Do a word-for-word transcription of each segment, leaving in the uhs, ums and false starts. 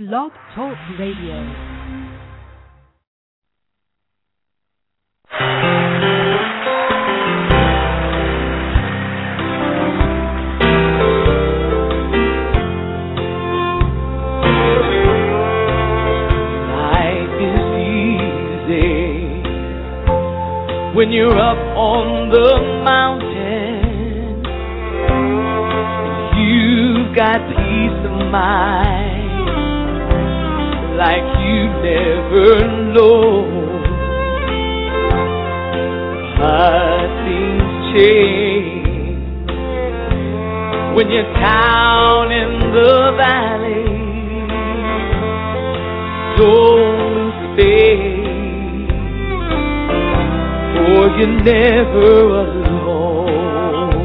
Blog Talk Radio. When you're up on the mountain, you've got peace of mind like you've never known. But things change when you're down in the valley. Don't stay, for you're never alone.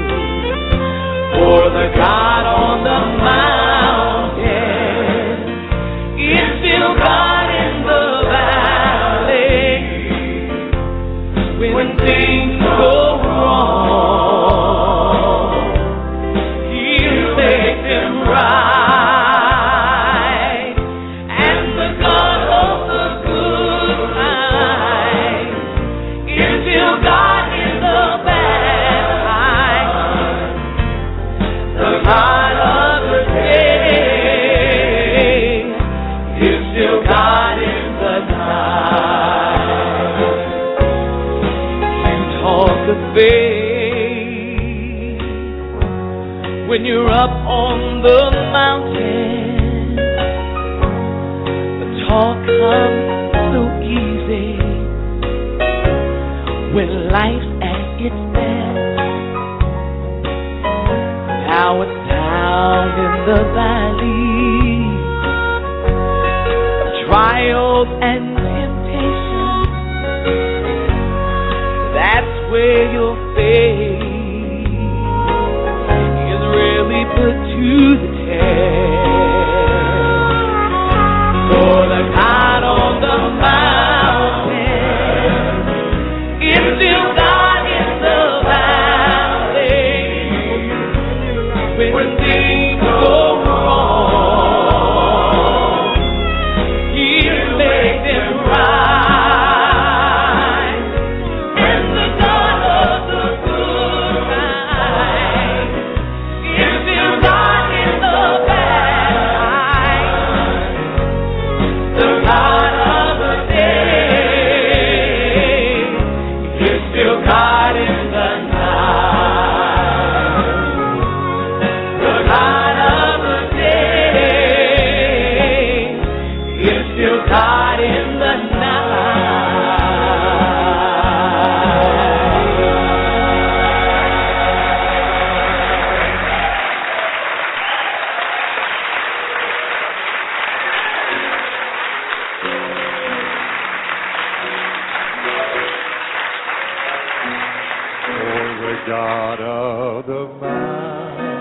For the God on the mountain is still God in the valley. When things go wrong, He'll make them right. And the God of the good times is still God in the bad times. The God of the day is still God in the night. You talk of faith when you're up on the mountain. The talk comes so easy when life's at its best. Now it's down in the valley, trials and temptations. That's where your faith is really put to the test. For the God on the mountain is still God in the valley. When things go wrong, He'll make them right. And the God of the good times is still God in the bad times. The God of the day is still God in the night. The God of the day is still God in the For the God of the mountain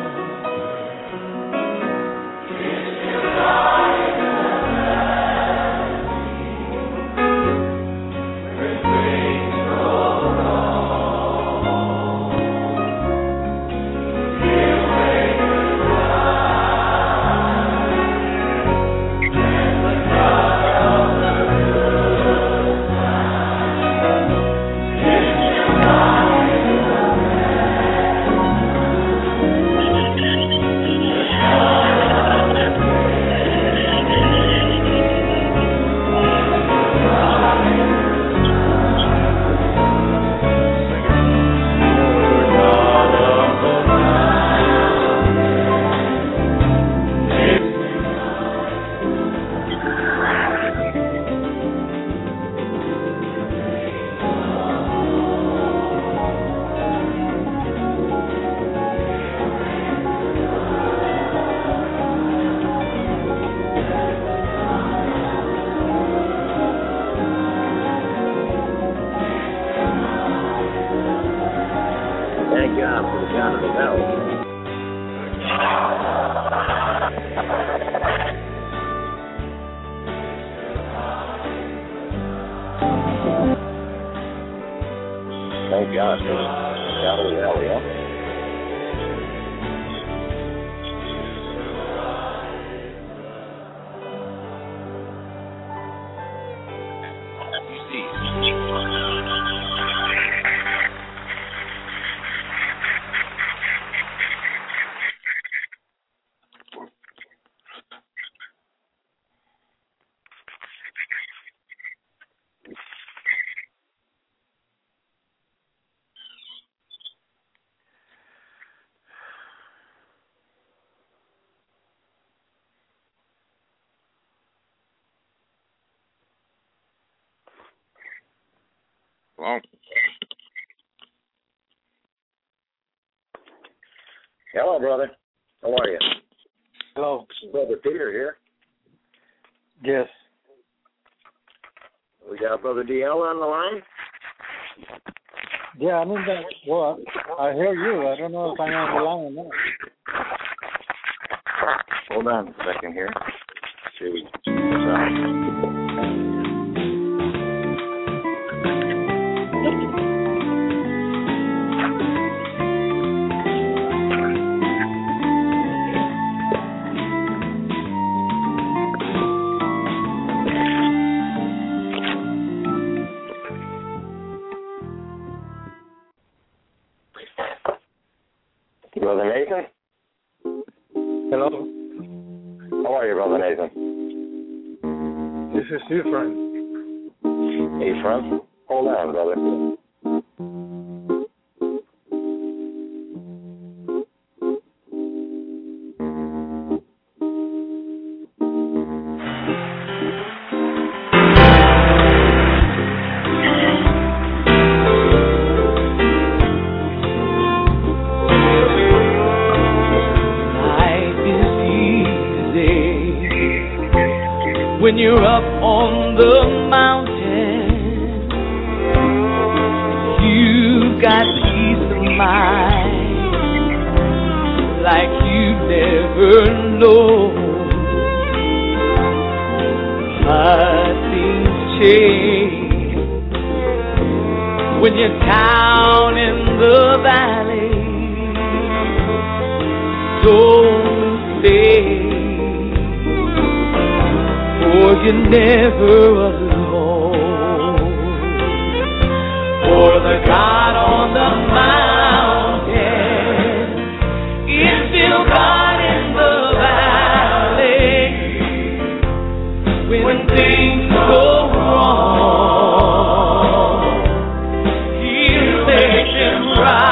Thank God for the God of the valley. Thank God for the God of the valley, huh? Hello? Hello, brother. How are you? Hello. Brother Peter here. Yes. We got Brother D L on the line. Yeah, I mean that. Well, I hear you. I don't know if I'm on the line or not. Hold on a second here. See if we can check this out. Brother Nathan? Hello. How are you, Brother Nathan? This is Ephraim. Ephraim? Hold on, brother. Life is easy when you're up on the mountain. You've got peace of mind like you never know. But things change when you're down in the valley. Don't stay, for you're never alone. For the God on the mountain is still God in the valley. When things go wrong, He'll make them right.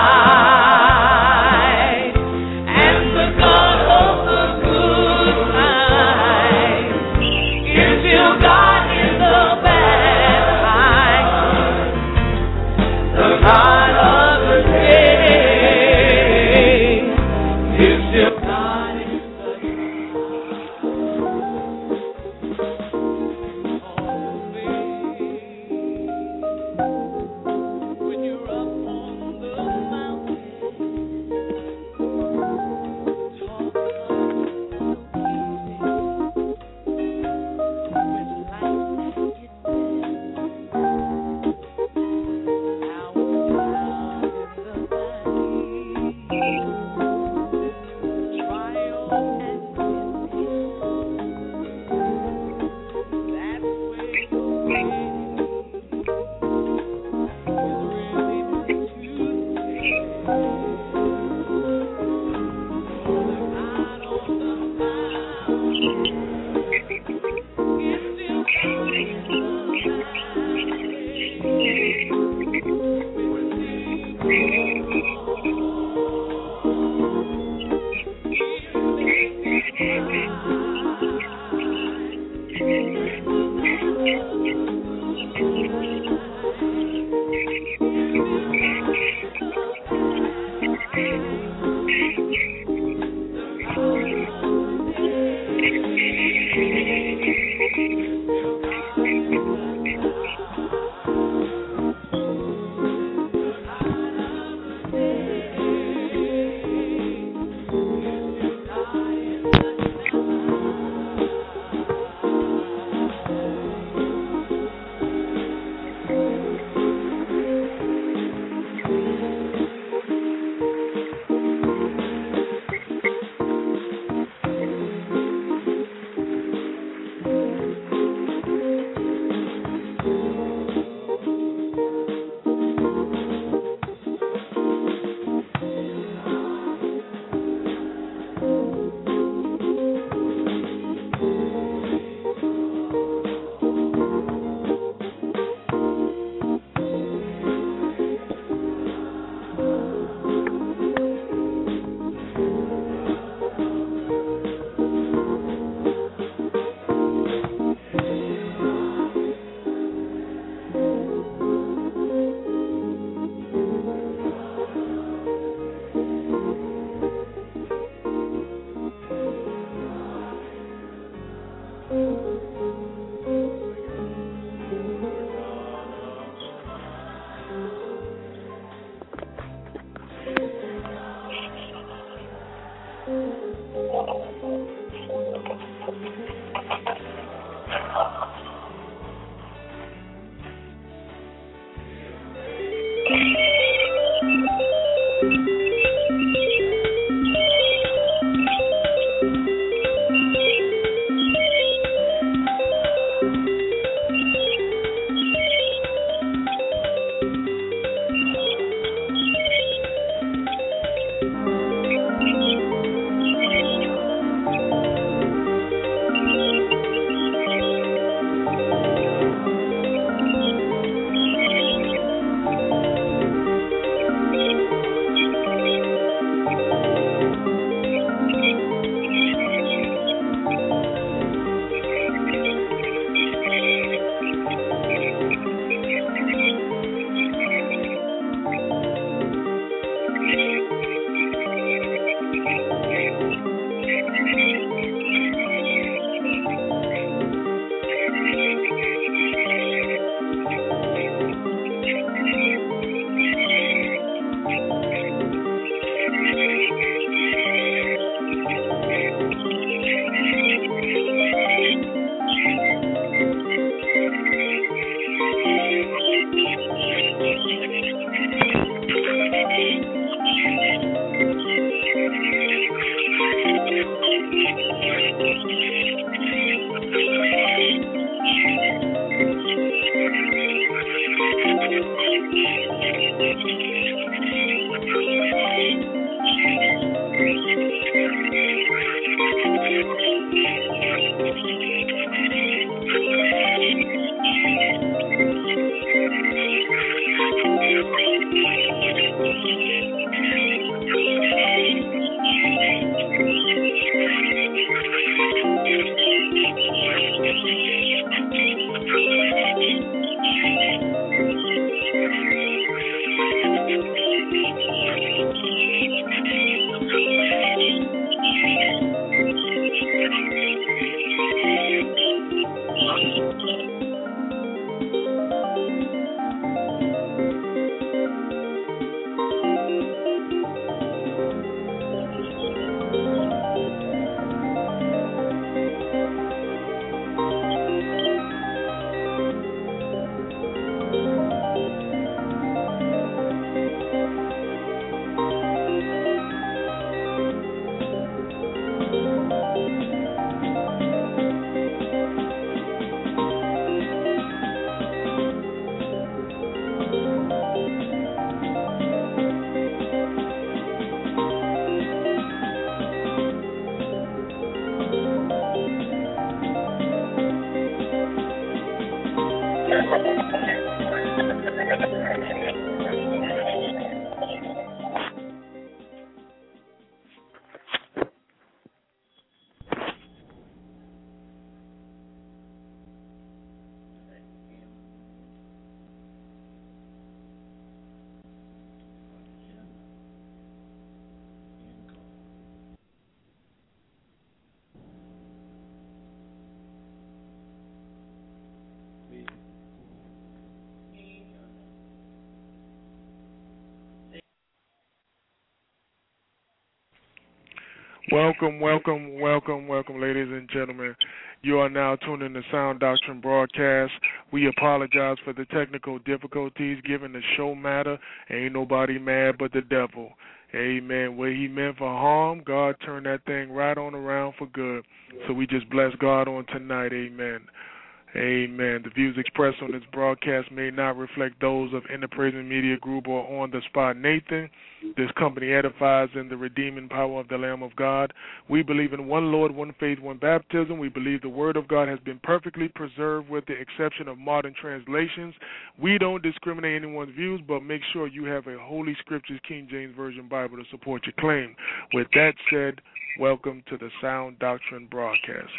Welcome, welcome, welcome, welcome, ladies and gentlemen. You are now tuned in to Sound Doctrine Broadcast. We apologize for the technical difficulties given the show matter. Ain't nobody mad but the devil. Amen. What he meant for harm, God turned that thing right on around for good. So we just bless God on tonight. Amen. Amen. The views expressed on this broadcast may not reflect those of Interpraising Media Group or On the Spot Nathan. This company edifies in the redeeming power of the Lamb of God. We believe in one Lord, one faith, one baptism. We believe the Word of God has been perfectly preserved with the exception of modern translations. We don't discriminate anyone's views, but make sure you have a Holy Scriptures King James Version Bible to support your claim. With that said, welcome to the Sound Doctrine Broadcast.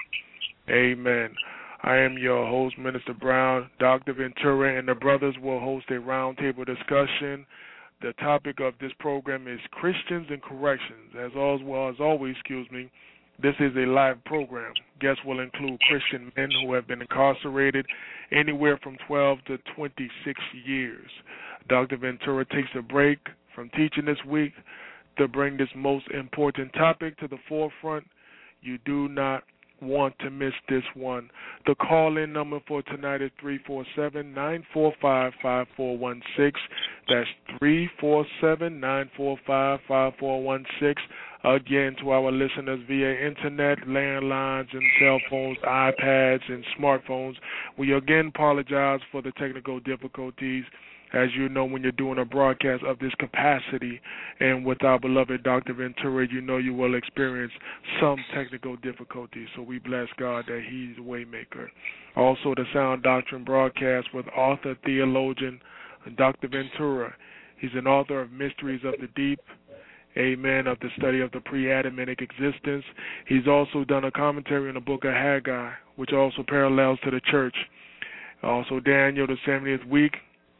Amen. I am your host, Minister Brown. Doctor Ventura and the brothers will host a roundtable discussion. The topic of this program is Christians and Corrections. As well as always, excuse me, this is a live program. Guests will include Christian men who have been incarcerated anywhere from twelve to twenty-six years. Doctor Ventura takes a break from teaching this week to bring this most important topic to the forefront. You do not want to miss this one. The call-in number for tonight is three four seven, nine four five, five four one six. That's three four seven, nine four five, five four one six. Again, to our listeners via internet, landlines, and cell phones, iPads, and smartphones, we again apologize for the technical difficulties. As you know, when you're doing a broadcast of this capacity, and with our beloved Doctor Ventura, you know you will experience some technical difficulties. So we bless God that He's a waymaker. Also, the Sound Doctrine Broadcast with author, theologian, Doctor Ventura. He's an author of Mysteries of the Deep, amen, of the study of the pre-Adamitic existence. He's also done a commentary on the book of Haggai, which also parallels to the church. Also, Daniel, the seventieth week.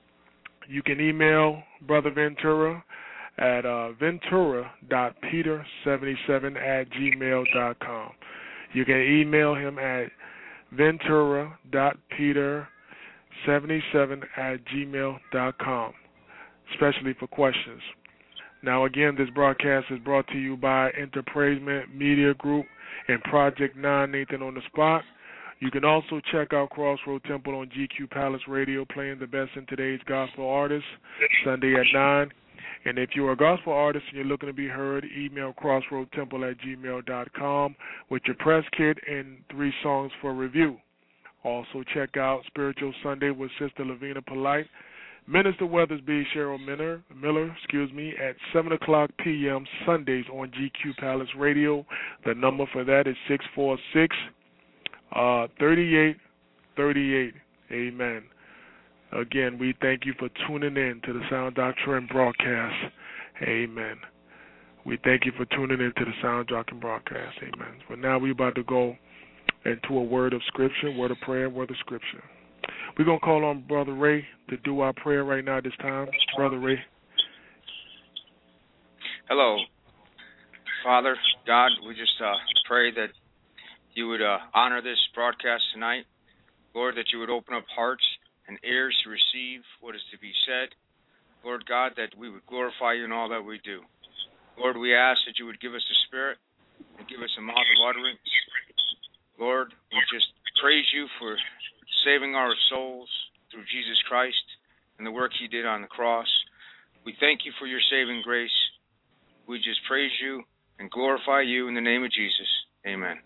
You can email Brother Ventura at uh, ventura dot peter seven seven at gmail dot com. You can email him at ventura dot peter seven seven at gmail dot com, especially for questions. Now, again, this broadcast is brought to you by Interpraisement Media Group and Project nine, Nathan on the Spot. You can also check out Crossroad Temple on G Q Palace Radio, playing the best in today's gospel artists, Sunday at nine. And if you're a gospel artist and you're looking to be heard, email crossroadtemple at gmail dot com with your press kit and three songs for review. Also check out Spiritual Sunday with Sister Lavina Polite, Minister Weathersby Cheryl Miller, Miller, excuse me, at seven o'clock p.m. Sundays on G Q Palace Radio. The number for that is six four six, thirty-eight thirty-eight. Amen. Again, we thank you for tuning in to the Sound Doctrine Broadcast. Amen. We thank you for tuning in to the Sound Doctrine Broadcast. Amen. But now we're about to go into a word of Scripture, word of prayer, word of Scripture. We're going to call on Brother Ray to do our prayer right now this time. Brother Ray. Hello. Father, God, we just uh, pray that you would uh, honor this broadcast tonight. Lord, that you would open up hearts and ears to receive what is to be said. Lord God, that we would glorify you in all that we do. Lord, we ask that you would give us a spirit and give us a mouth of utterance. Lord, we just praise you for saving our souls through Jesus Christ and the work he did on the cross. We thank you for your saving grace. We just praise you and glorify you in the name of Jesus. Amen.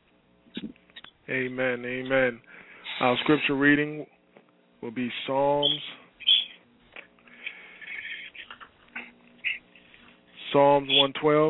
Amen. Amen. Our scripture reading will be Psalms. Psalms one twelve.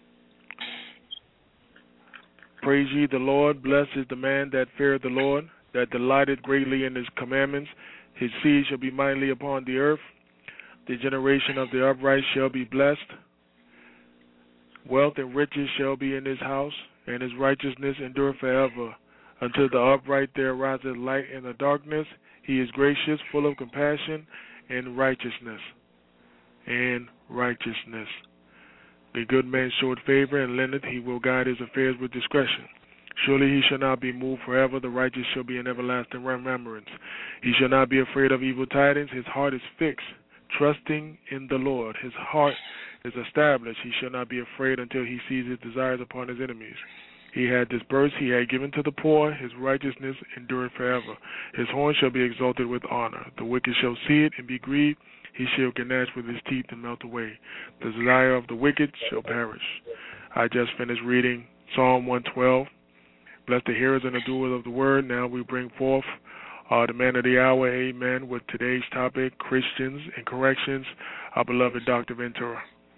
Praise ye the Lord. Blessed is the man that feareth the Lord, that delighteth greatly in his commandments. His seed shall be mightily upon the earth. The generation of the upright shall be blessed. Wealth and riches shall be in his house, and his righteousness endure forever. Until the upright there ariseth light in the darkness. He is gracious, full of compassion, and righteousness. And righteousness. The good man showeth favor, and lendeth, he will guide his affairs with discretion. Surely he shall not be moved forever, the righteous shall be in everlasting remembrance. He shall not be afraid of evil tidings, his heart is fixed, trusting in the Lord. His heart is established, he shall not be afraid until he sees his desires upon his enemies. He had dispersed, he had given to the poor, his righteousness endureth forever. His horn shall be exalted with honor. The wicked shall see it and be grieved. He shall gnash with his teeth and melt away. The desire of the wicked shall perish. I just finished reading Psalm one twelve. Bless the hearers and the doers of the word. Now we bring forth uh, the man of the hour, amen, with today's topic, Christians and corrections, our beloved Doctor Ventura.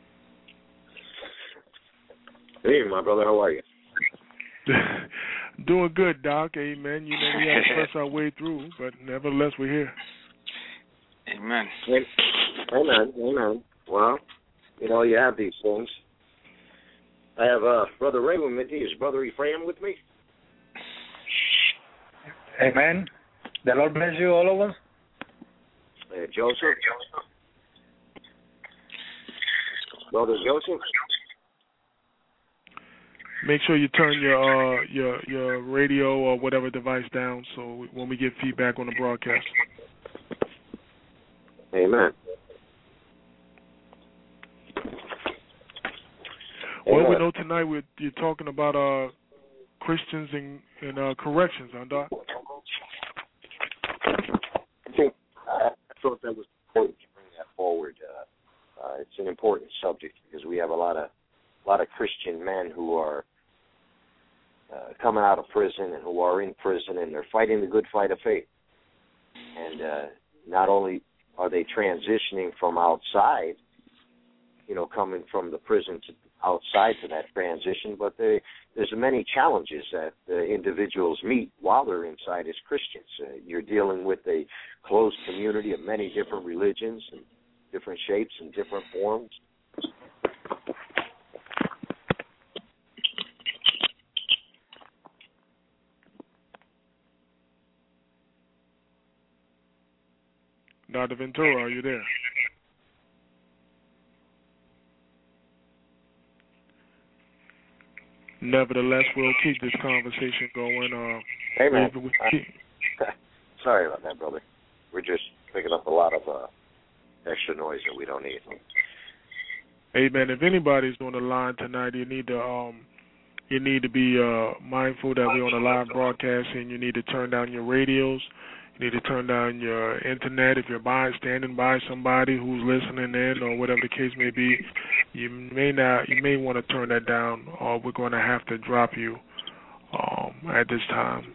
Hey, my brother, how are you? Doing good, Doc, amen. You know, we have to press our way through, but nevertheless, we're here. Amen. Amen, amen. Well, you know, you have these things. I have uh, Brother Ray with me. Is Brother Ephraim with me? Amen. The Lord bless you, all of us. Uh, Joseph? Brother Joseph? Make sure you turn your uh, your your radio or whatever device down so when we get feedback on the broadcast. Amen. Well, Amen. we know tonight we're, you're talking about uh, Christians and, and uh, corrections, huh, Doc? I think I thought that was important to bring that forward. Uh, uh, it's an important subject because we have a lot of a lot of Christian men who are uh, coming out of prison and who are in prison, and they're fighting the good fight of faith. And uh, not only are they transitioning from outside, you know, coming from the prison to outside to that transition, but they, there's many challenges that uh, individuals meet while they're inside as Christians. Uh, you're dealing with a closed community of many different religions and different shapes and different forms. Doctor Ventura, are you there? Nevertheless, we'll keep this conversation going. Uh, hey, man. we, we keep... Sorry about that, brother. We're just picking up a lot of uh, extra noise that we don't need. Amen. If anybody's on the line tonight, you need to um, you need to be uh, mindful that we're on a live broadcast, and you need to turn down your radios. You need to turn down your internet. If you're by, standing by somebody who's listening in or whatever the case may be, you may not. You may want to turn that down, or we're going to have to drop you um, at this time.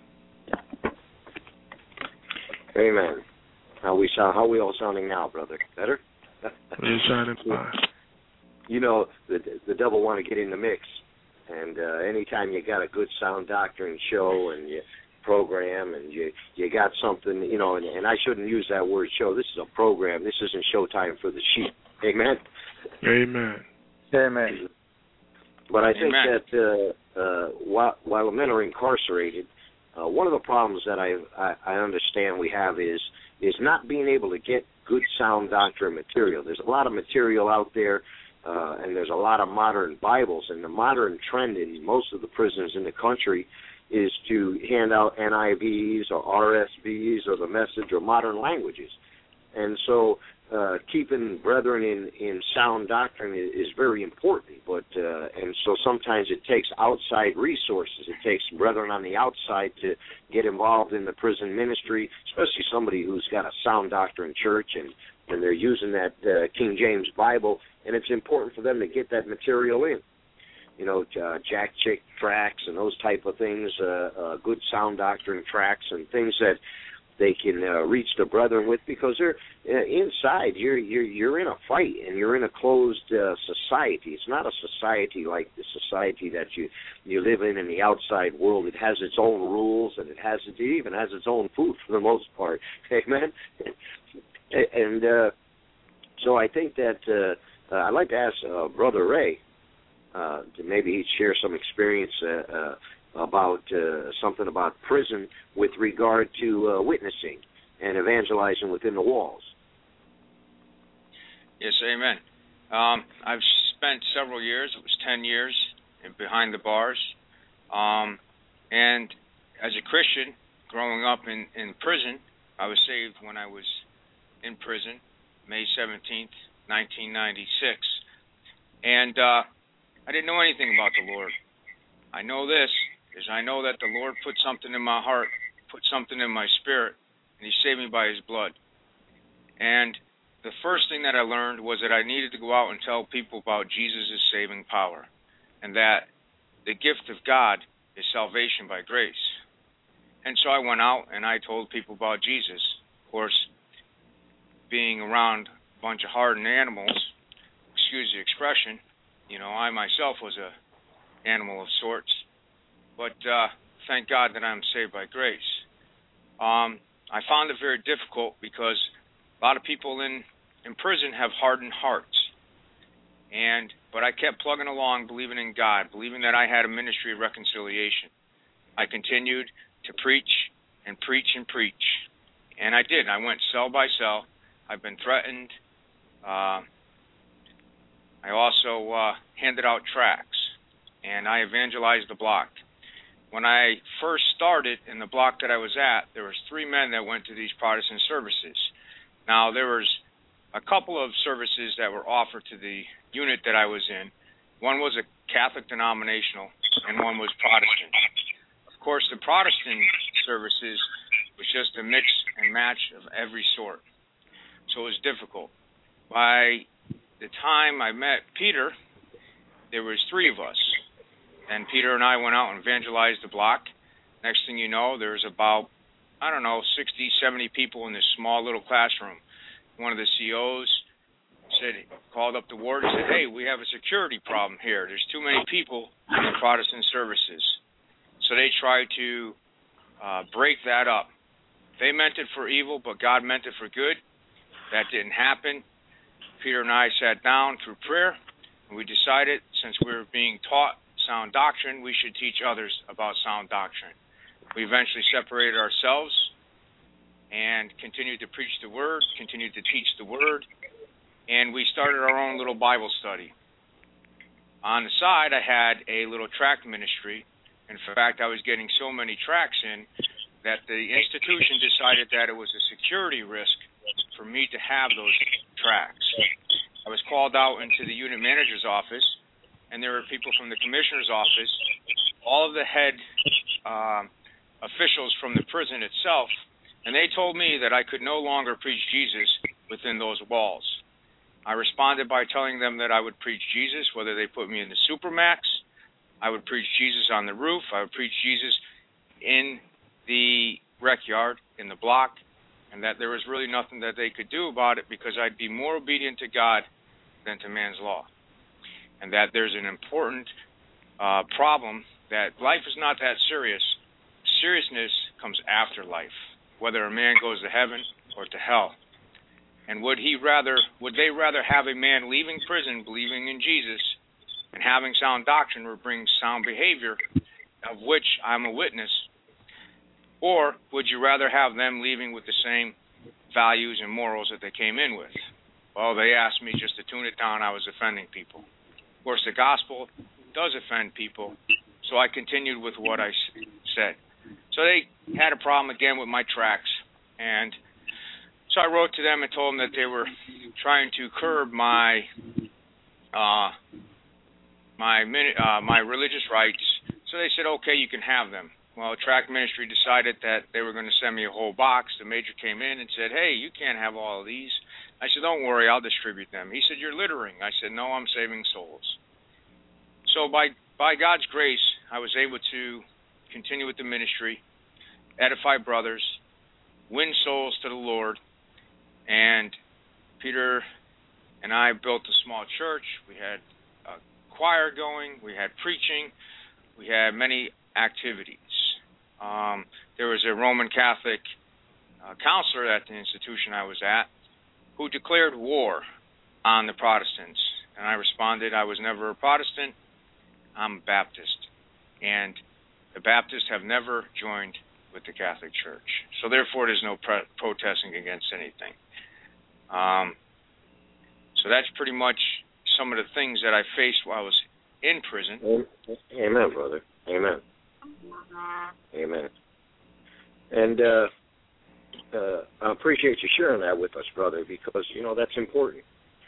Amen. How we sound? How we all sounding now, brother? Better? You're sounding fine. You know, the the devil want to get in the mix, and uh, anytime you got a good sound doctrine show and you program and you you got something, you know, and, and I shouldn't use that word show. This is a program. This isn't showtime for the sheep. Amen. Amen. Amen. But I think Amen. that uh, uh, while, while men are incarcerated, uh, one of the problems that I, I I understand we have is is not being able to get good sound doctrine material. There's a lot of material out there, uh, and there's a lot of modern Bibles, and the modern trend in most of the prisons in the country is to hand out N I Vs or R S Vs or the Message or modern languages. And so uh, keeping brethren in, in sound doctrine is, is very important. But uh, and so sometimes it takes outside resources. It takes brethren on the outside to get involved in the prison ministry, especially somebody who's got a sound doctrine church and, and they're using that uh, King James Bible, and it's important for them to get that material in. You know, uh, Jack Chick tracks and those type of things, uh, uh, good sound doctrine tracks and things that they can uh, reach the brethren with, because they're uh, inside. You're you're you're in a fight, and you're in a closed uh, society. It's not a society like the society that you you live in in the outside world. It has its own rules, and it has it even has its own food for the most part. Amen. And uh, so I think that uh, uh, I'd like to ask uh, Brother Ray uh, to maybe he'd share some experience Uh, uh, about uh, something about prison with regard to uh, witnessing and evangelizing within the walls. Yes, amen. Um, I've spent several years, it was ten years, in, behind the bars. Um, and as a Christian, growing up in, in prison, I was saved when I was in prison, May seventeenth, nineteen ninety-six. And uh, I didn't know anything about the Lord. I know this, is I know that the Lord put something in my heart, put something in my spirit, and He saved me by His blood. And the first thing that I learned was that I needed to go out and tell people about Jesus' saving power, and that the gift of God is salvation by grace. And so I went out and I told people about Jesus. Of course, being around a bunch of hardened animals, excuse the expression, you know, I myself was a animal of sorts. But uh, thank God that I'm saved by grace. Um, I found it very difficult because a lot of people in, in prison have hardened hearts. And but I kept plugging along, believing in God, believing that I had a ministry of reconciliation. I continued to preach and preach and preach. And I did. I went cell by cell. I've been threatened. Uh, I also uh, handed out tracts, and I evangelized the block. When I first started in the block that I was at, there was three men that went to these Protestant services. Now, there was a couple of services that were offered to the unit that I was in. One was a Catholic denominational, and one was Protestant. Of course, the Protestant services was just a mix and match of every sort, so it was difficult. By the time I met Peter, there was three of us. And Peter and I went out and evangelized the block. Next thing you know, there's about, I don't know, sixty, seventy people in this small little classroom. One of the C Os said, called up the ward and said, hey, we have a security problem here. There's too many people in the Protestant services. So they tried to uh, break that up. They meant it for evil, but God meant it for good. That didn't happen. Peter and I sat down through prayer, and we decided, since we were being taught sound doctrine, we should teach others about sound doctrine. We eventually separated ourselves and continued to preach the Word, continued to teach the Word, and we started our own little Bible study. On the side, I had a little tract ministry. In fact, I was getting so many tracts in that the institution decided that it was a security risk for me to have those tracts. I was called out into the unit manager's office, and there were people from the commissioner's office, all of the head uh, officials from the prison itself, and they told me that I could no longer preach Jesus within those walls. I responded by telling them that I would preach Jesus, whether they put me in the Supermax. I would preach Jesus on the roof. I would preach Jesus in the rec yard, in the block, and that there was really nothing that they could do about it because I'd be more obedient to God than to man's law. And that there's an important uh, problem, that life is not that serious. Seriousness comes after life, whether a man goes to heaven or to hell. And would he rather, would they rather have a man leaving prison, believing in Jesus, and having sound doctrine or bring sound behavior, of which I'm a witness, or would you rather have them leaving with the same values and morals that they came in with? Well, they asked me just to tune it down. I was offending people. Of course, the gospel does offend people, so I continued with what I said. So they had a problem again with my tracts, and so I wrote to them and told them that they were trying to curb my uh, my uh, my religious rights. So they said, okay, you can have them. Well, tract ministry decided that they were going to send me a whole box. The major came in and said, hey, you can't have all of these. I said, don't worry, I'll distribute them. He said, you're littering. I said, no, I'm saving souls. So by by God's grace, I was able to continue with the ministry, edify brothers, win souls to the Lord. And Peter and I built a small church. We had a choir going. We had preaching. We had many activities. Um, there was a Roman Catholic uh, counselor at the institution I was at who declared war on the Protestants. And I responded, I was never a Protestant. I'm a Baptist. And the Baptists have never joined with the Catholic Church. So therefore, there's no pre- protesting against anything. Um, so that's pretty much some of the things that I faced while I was in prison. Amen, brother. Amen. Amen. And uh, uh, I appreciate you sharing that with us, brother, because, you know, that's important.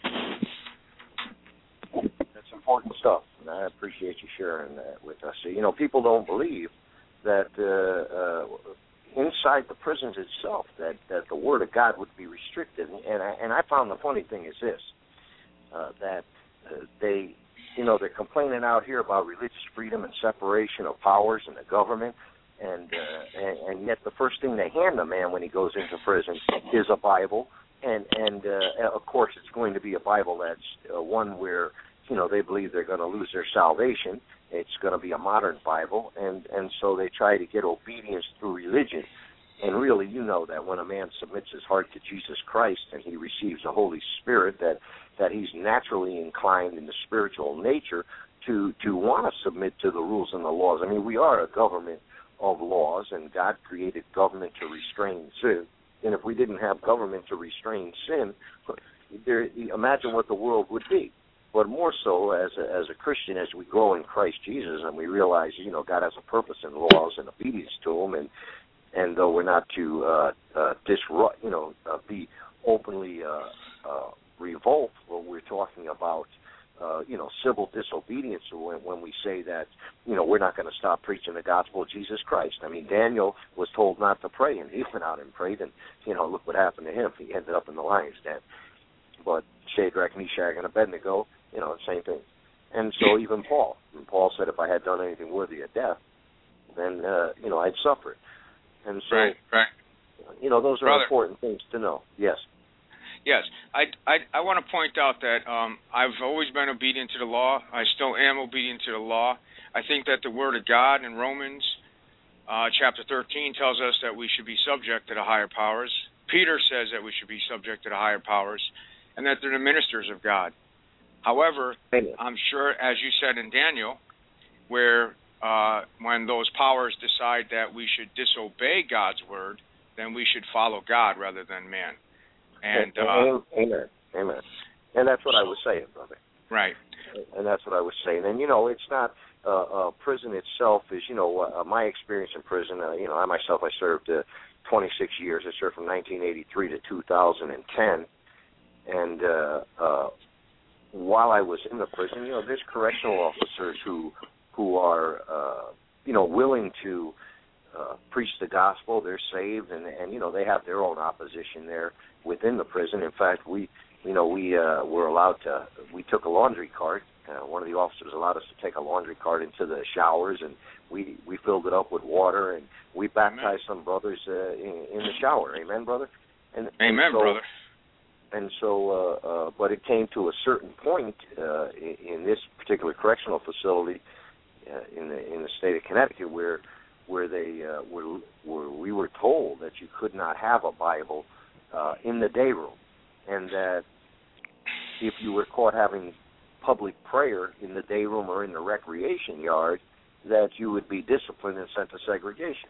That's important stuff, and I appreciate you sharing that with us. So, you know, people don't believe that uh, uh, inside the prisons itself that, that the Word of God would be restricted. And I, and I found the funny thing is this, uh, that uh, they, you know, they're complaining out here about religious freedom and separation of powers in the government, and, uh, and and yet the first thing they hand the man when he goes into prison is a Bible, and, and uh, of course it's going to be a Bible that's uh, one where, you know, they believe they're going to lose their salvation. It's going to be a modern Bible, and, and so they try to get obedience through religion. And really, you know that when a man submits his heart to Jesus Christ and he receives the Holy Spirit, that, that he's naturally inclined in the spiritual nature to, to want to submit to the rules and the laws. I mean, we are a government of laws, and God created government to restrain sin. And if we didn't have government to restrain sin, there, imagine what the world would be. But more so, as a, as a Christian, as we grow in Christ Jesus and we realize, you know, God has a purpose in laws and obedience to them, and and though we're not to uh, uh, disrupt, you know, uh, be openly uh, uh, revolt, when we're talking about, uh, you know, civil disobedience when, when we say that, you know, we're not going to stop preaching the gospel of Jesus Christ. I mean, Daniel was told not to pray, and he went out and prayed, and, you know, look what happened to him. He ended up in the lion's den. But Shadrach, Meshach, and Abednego, you know, same thing. And so even Paul, and Paul said, if I had done anything worthy of death, then, uh, you know, I'd suffer it. And so, right, right. you know, those are Brother, important things to know. Yes. Yes. I, I, I want to point out that um, I've always been obedient to the law. I still am obedient to the law. I think that the Word of God in Romans uh, chapter thirteen tells us that we should be subject to the higher powers. Peter says that we should be subject to the higher powers, and that they're the ministers of God. However, Amen. I'm sure, as you said in Daniel, where uh, when those powers decide that we should disobey God's word, then we should follow God rather than man. And uh, Amen. Amen. And that's what I was saying, brother. Right. And that's what I was saying. And, you know, it's not uh, uh, prison itself is, you know, uh, my experience in prison, uh, you know, I myself, I served uh, twenty-six years. I served from nineteen eighty-three to two thousand ten. And uh, uh, while I was in the prison, you know, there's correctional officers who who are, uh, you know, willing to uh, preach the gospel. They're saved, and, and, you know, they have their own opposition there within the prison. In fact, we, you know, we uh, were allowed to, we took a laundry cart. Uh, one of the officers allowed us to take a laundry cart into the showers, and we, we filled it up with water, and we baptized some brothers uh, in, in the shower. Amen, brother? And, Amen, and so, brother. And so, uh, uh, but it came to a certain point uh, in, in this particular correctional facility uh, in the in the state of Connecticut where where they uh, were where we were told that you could not have a Bible uh, in the day room, and that if you were caught having public prayer in the day room or in the recreation yard, that you would be disciplined and sent to segregation.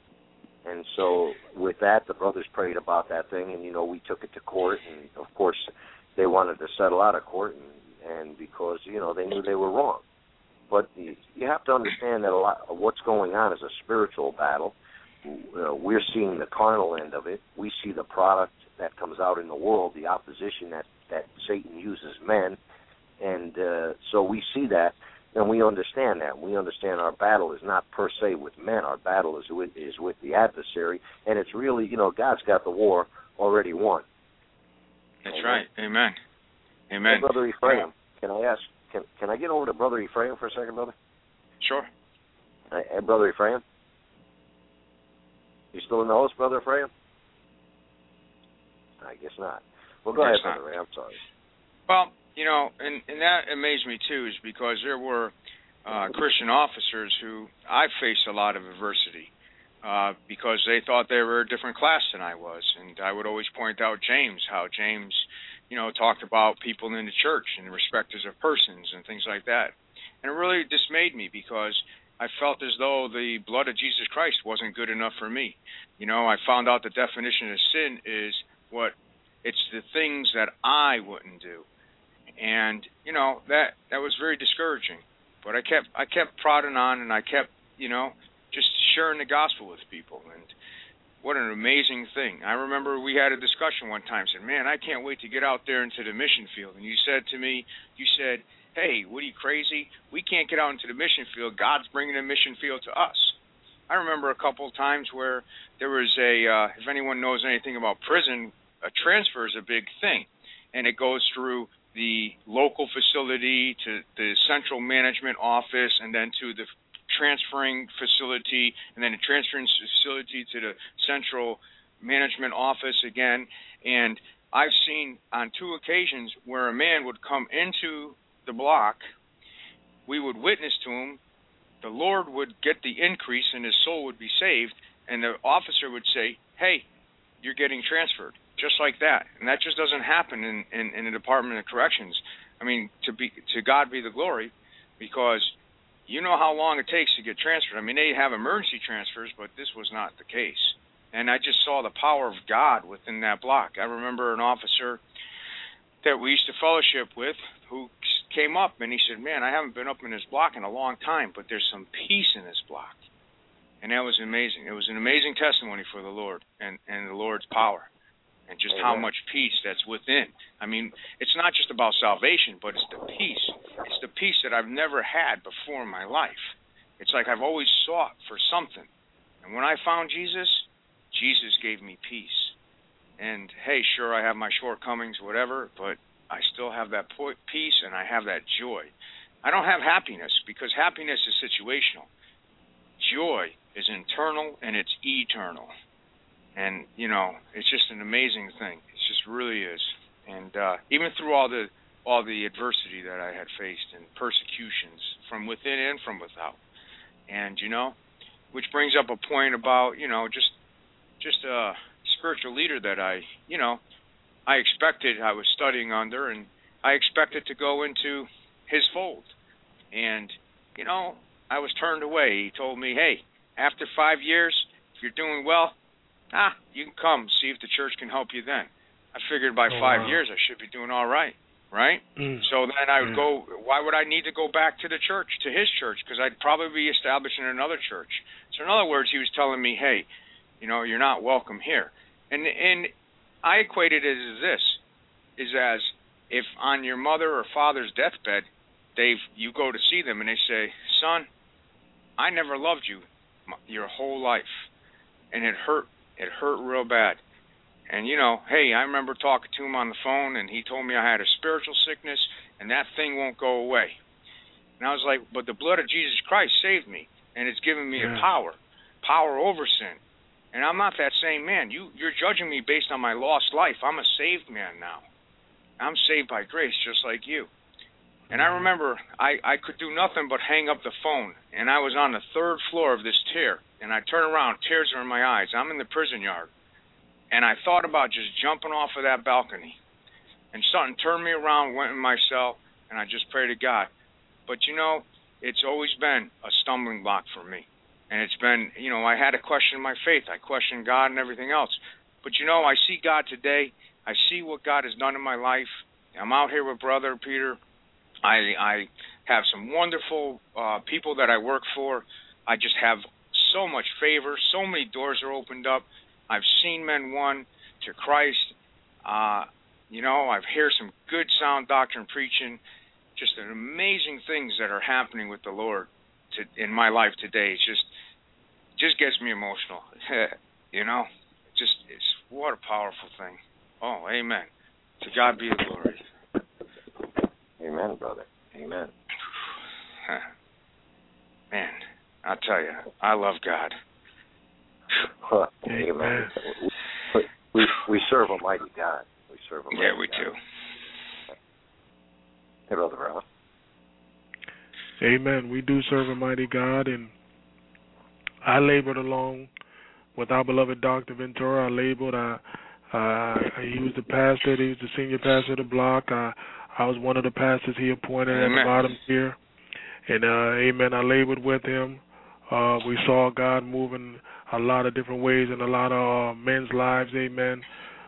And so with that, the brothers prayed about that thing, and, you know, we took it to court, and, of course, they wanted to settle out of court, and, and because, you know, they knew they were wrong. But you, you have to understand that a lot of what's going on is a spiritual battle. Uh, we're seeing the carnal end of it. We see the product that comes out in the world, the opposition that, that Satan uses men, and uh, so we see that. And we understand that. We understand our battle is not per se with men. Our battle is with, is with the adversary. And it's really, you know, God's got the war already won. That's Amen. right. Amen. Amen. Hey, Brother Ephraim, can I ask, can, can I get over to Brother Ephraim for a second, brother? Sure. Hey, Brother Ephraim? You still in the host, Brother Ephraim? I guess not. Well, go ahead, not. Brother Ray. I'm sorry. Well, you know, and, and that amazed me, too, is because there were uh, Christian officers who I faced a lot of adversity uh, because they thought they were a different class than I was. And I would always point out James, how James, you know, talked about people in the church and respect as of persons and things like that. And it really dismayed me because I felt as though the blood of Jesus Christ wasn't good enough for me. You know, I found out the definition of sin is what it's the things that I wouldn't do. And, you know, that that was very discouraging. But I kept I kept prodding on, and I kept, you know, just sharing the gospel with people. And what an amazing thing. I remember we had a discussion one time, said, man, I can't wait to get out there into the mission field. And you said to me, you said, hey, what are you, crazy? We can't get out into the mission field. God's bringing the mission field to us. I remember a couple of times where there was a, uh, if anyone knows anything about prison, a transfer is a big thing. And it goes through the local facility to the central management office and then to the transferring facility and then the transferring facility to the central management office again. And I've seen on two occasions where a man would come into the block, we would witness to him, the Lord would get the increase and his soul would be saved, and the officer would say, hey, you're getting transferred, just like that. And that just doesn't happen in, in, in the Department of Corrections. I mean, to be to God be the glory, because you know how long it takes to get transferred. I mean, they have emergency transfers, but this was not the case. And I just saw the power of God within that block. I remember an officer that we used to fellowship with who came up and he said, man, I haven't been up in this block in a long time, but there's some peace in this block. And that was amazing. It was an amazing testimony for the Lord and, and the Lord's power and just Amen. How much peace that's within. I mean, it's not just about salvation, but it's the peace. It's the peace that I've never had before in my life. It's like I've always sought for something. And when I found Jesus, Jesus gave me peace. And, hey, sure, I have my shortcomings, whatever, but I still have that peace and I have that joy. I don't have happiness because happiness is situational. Joy is internal and it's eternal. And, you know, it's just an amazing thing. It just really is. And uh, even through all the all the adversity that I had faced and persecutions from within and from without. And, you know, which brings up a point about, you know, just just a spiritual leader that I, you know, I expected I was studying under, and I expected to go into his fold. And, you know, I was turned away. He told me, hey, after five years, if you're doing well, ah, you can come, see if the church can help you then. I figured by oh, five wow. years I should be doing all right, right? Mm. So then I would mm. go, why would I need to go back to the church, to his church? Because I'd probably be establishing another church. So in other words, he was telling me, hey, you know, you're not welcome here. And and I equated it as this, is as if on your mother or father's deathbed, they've you go to see them and they say, son, I never loved you your whole life. And it hurt. It hurt real bad. And, you know, hey, I remember talking to him on the phone, and he told me I had a spiritual sickness, and that thing won't go away. And I was like, but the blood of Jesus Christ saved me, and it's given me yeah. a power, power over sin. And I'm not that same man. You, you're judging me based on my lost life. I'm a saved man now. I'm saved by grace, just like you. And I remember I, I could do nothing but hang up the phone, and I was on the third floor of this tier, and I turn around, tears are in my eyes. I'm in the prison yard. And I thought about just jumping off of that balcony. And something turned me around, went in my cell, and I just prayed to God. But, you know, it's always been a stumbling block for me. And it's been, you know, I had to question my faith. I questioned God and everything else. But, you know, I see God today. I see what God has done in my life. I'm out here with Brother Peter. I, I have some wonderful uh, people that I work for. I just have so much favor. So many doors are opened up. I've seen men won to Christ. Uh, you know, I've heard some good sound doctrine preaching. Just an amazing things that are happening with the Lord to, in my life today. It's just, just gets me emotional. You know, just it's what a powerful thing. Oh, amen. To God be the glory. Amen, brother. Amen. Man, I'll tell you, I love God. Amen. We, we we serve a mighty God. We serve a mighty Yeah, we God. do. Hey, Brother Ross. Amen. We do serve a mighty God, and I labored along with our beloved Doctor Ventura. I labored. I, uh, he was the pastor. He was the senior pastor of the block. I, I was one of the pastors he appointed Amen. at the bottom here. And, uh, amen, I labored with him. Uh, we saw God moving a lot of different ways in a lot of uh, men's lives, amen.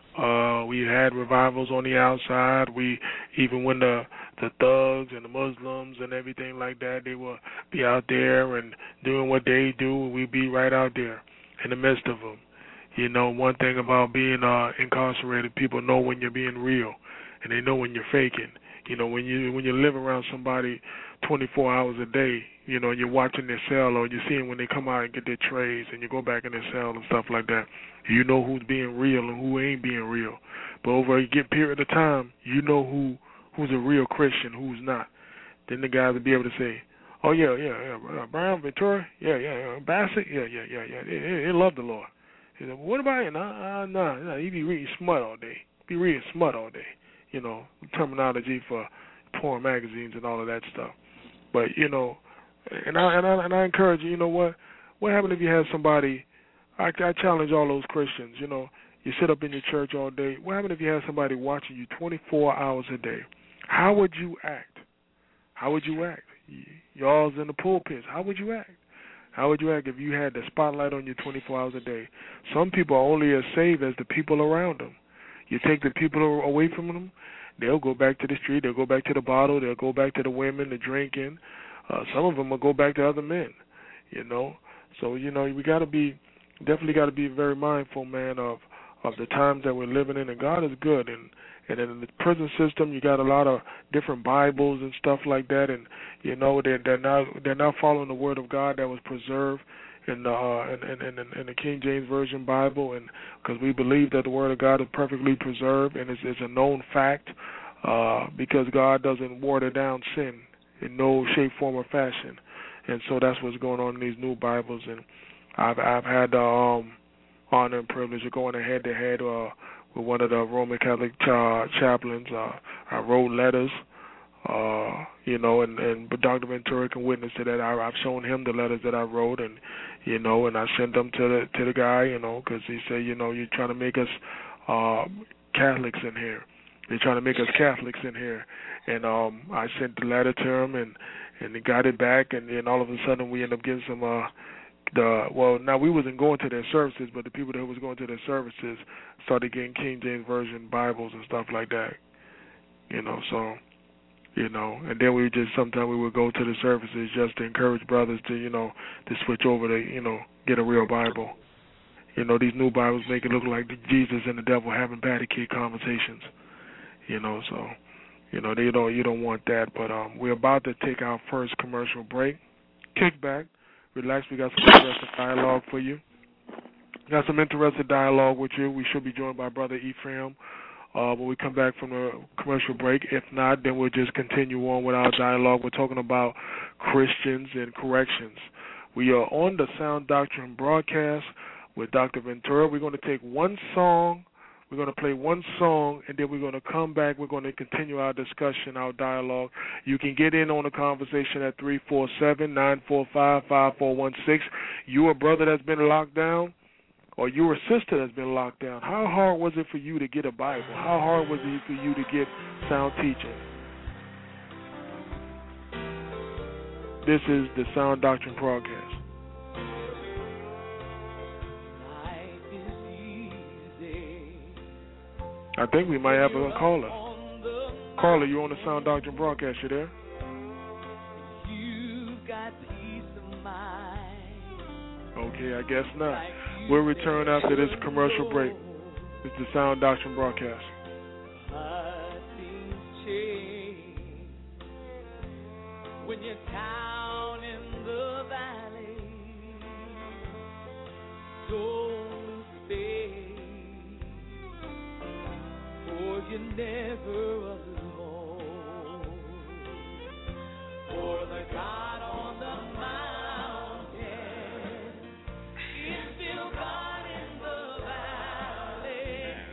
Uh, we had revivals on the outside. We, even when the the thugs and the Muslims and everything like that, they will be out there and doing what they do, and we'd be right out there in the midst of them. You know, one thing about being uh, incarcerated, people know when you're being real, and they know when you're faking. You know, when you when you live around somebody twenty-four hours a day, you know, you're watching their cell, or you're seeing when they come out and get their trays and you go back in their cell and stuff like that. You know who's being real and who ain't being real. But over a good period of time, you know who who's a real Christian, who's not. Then the guys will be able to say, oh, yeah, yeah, yeah, Brown, Ventura, yeah, yeah, yeah, Bassett, yeah, yeah, yeah, yeah, they, they, they love the Lord. He said, well, what about you? Nah, nah, nah, he be reading smut all day. Be reading smut all day. You know, terminology for porn magazines and all of that stuff. But, you know, and I, and I, and I encourage you, you know what? What happened if you had somebody, I, I challenge all those Christians, you know, you sit up in your church all day. What happened if you had somebody watching you twenty-four hours a day? How would you act? How would you act? Y'all's in the pulpits. How would you act? How would you act if you had the spotlight on you twenty-four hours a day? Some people are only as saved as the people around them. You take the people away from them, they'll go back to the street, they'll go back to the bottle, they'll go back to the women, the drinking. Uh, some of them will go back to other men, you know. So, you know, we got to be, definitely got to be very mindful, man, of, of the times that we're living in. And God is good. And, and in the prison system, you got a lot of different Bibles and stuff like that. And, you know, they're, they're, not, they're not following the Word of God that was preserved in the, uh, in, in, in, in the King James Version Bible. And because we believe that the Word of God is perfectly preserved, and it's, it's a known fact uh, because God doesn't water down sin in no shape, form, or fashion. And so that's what's going on in these new Bibles. And I've I've had the um, honor and privilege of going head to head uh, with one of the Roman Catholic cha- chaplains. Uh, I wrote letters, uh, you know, and, and but Doctor Ventura can witness to that. I, I've shown him the letters that I wrote, and you know, and I sent them to the to the guy, you know, because he said, you know, you're trying to make us uh, Catholics in here. They're trying to make us Catholics in here. And um, I sent the letter to him, and, and he got it back, and then all of a sudden we ended up getting some, uh, the well, now we wasn't going to their services, but the people that was going to their services started getting King James Version Bibles and stuff like that, you know, so, you know, and then we just, sometimes we would go to the services just to encourage brothers to, you know, to switch over to, you know, get a real Bible. You know, these new Bibles make it look like Jesus and the devil having patty cake conversations, you know, so... You know, they don't. You don't want that. But um, we're about to take our first commercial break. Kick back, relax. We got some interesting dialogue for you. Got some interesting dialogue with you. We should be joined by Brother Ephraim uh, when we come back from the commercial break. If not, then we'll just continue on with our dialogue. We're talking about Christians and corrections. We are on the Sound Doctrine broadcast with Doctor Ventura. We're going to take one song. We're going to play one song, and then we're going to come back. We're going to continue our discussion, our dialogue. You can get in on the conversation at three four seven, nine four five, five four one six. You a brother that's been locked down, or you're a sister that's been locked down. How hard was it for you to get a Bible? How hard was it for you to get sound teaching? This is the Sound Doctrine broadcast. I think we might have a caller. Caller, you on the Sound Doctrine broadcast? You there? Okay, I guess not. We'll return after this commercial break. It's the Sound Doctrine broadcast. When you're down in the valley, don't stay. For you're never alone. For the God on the mountain is still God in the valley.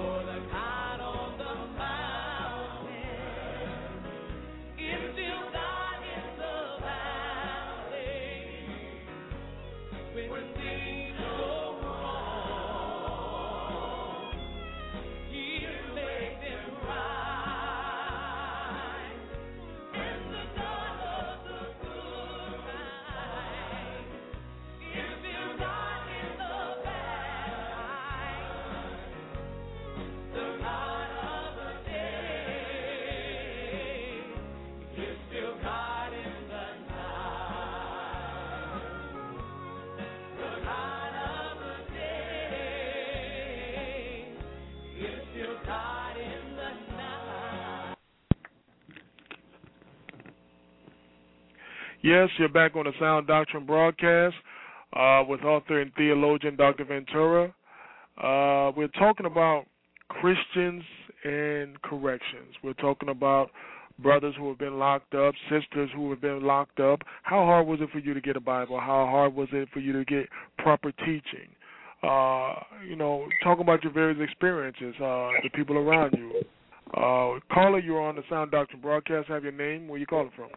Yes, you're back on the Sound Doctrine broadcast uh, with author and theologian Doctor Ventura. Uh, we're talking about Christians and corrections. We're talking about brothers who have been locked up, sisters who have been locked up. How hard was it for you to get a Bible? How hard was it for you to get proper teaching? Uh, you know, talk about your various experiences, uh, the people around you. Uh, caller, you're on the Sound Doctrine broadcast. Have your name. Where you calling from?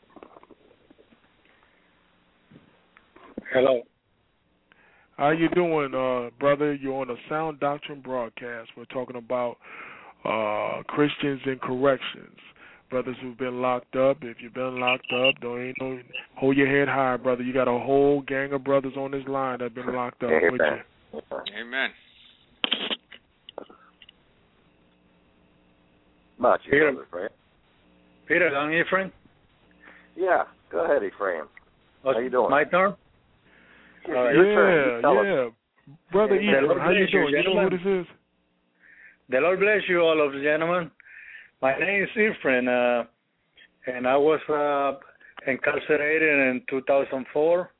Hello. How you doing, uh, brother? You're on the Sound Doctrine broadcast. We're talking about uh, Christians and corrections. Brothers who've been locked up. If you've been locked up, don't ain't no, hold your head high, brother. You got a whole gang of brothers on this line that have been locked up Amen. with you. Amen. About you, Peter. brother Ephraim. Peter, I'm Ephraim. Yeah, go ahead, Ephraim. Oh, How you doing? My turn? It's All right. your turn. You tell Yeah, us. yeah. Brother The Ephraim, Lord how you bless you, doing? You know who gentlemen. this is? The Lord bless you, all of the gentlemen. My name is Ephraim, uh, and I was uh, incarcerated in two thousand four,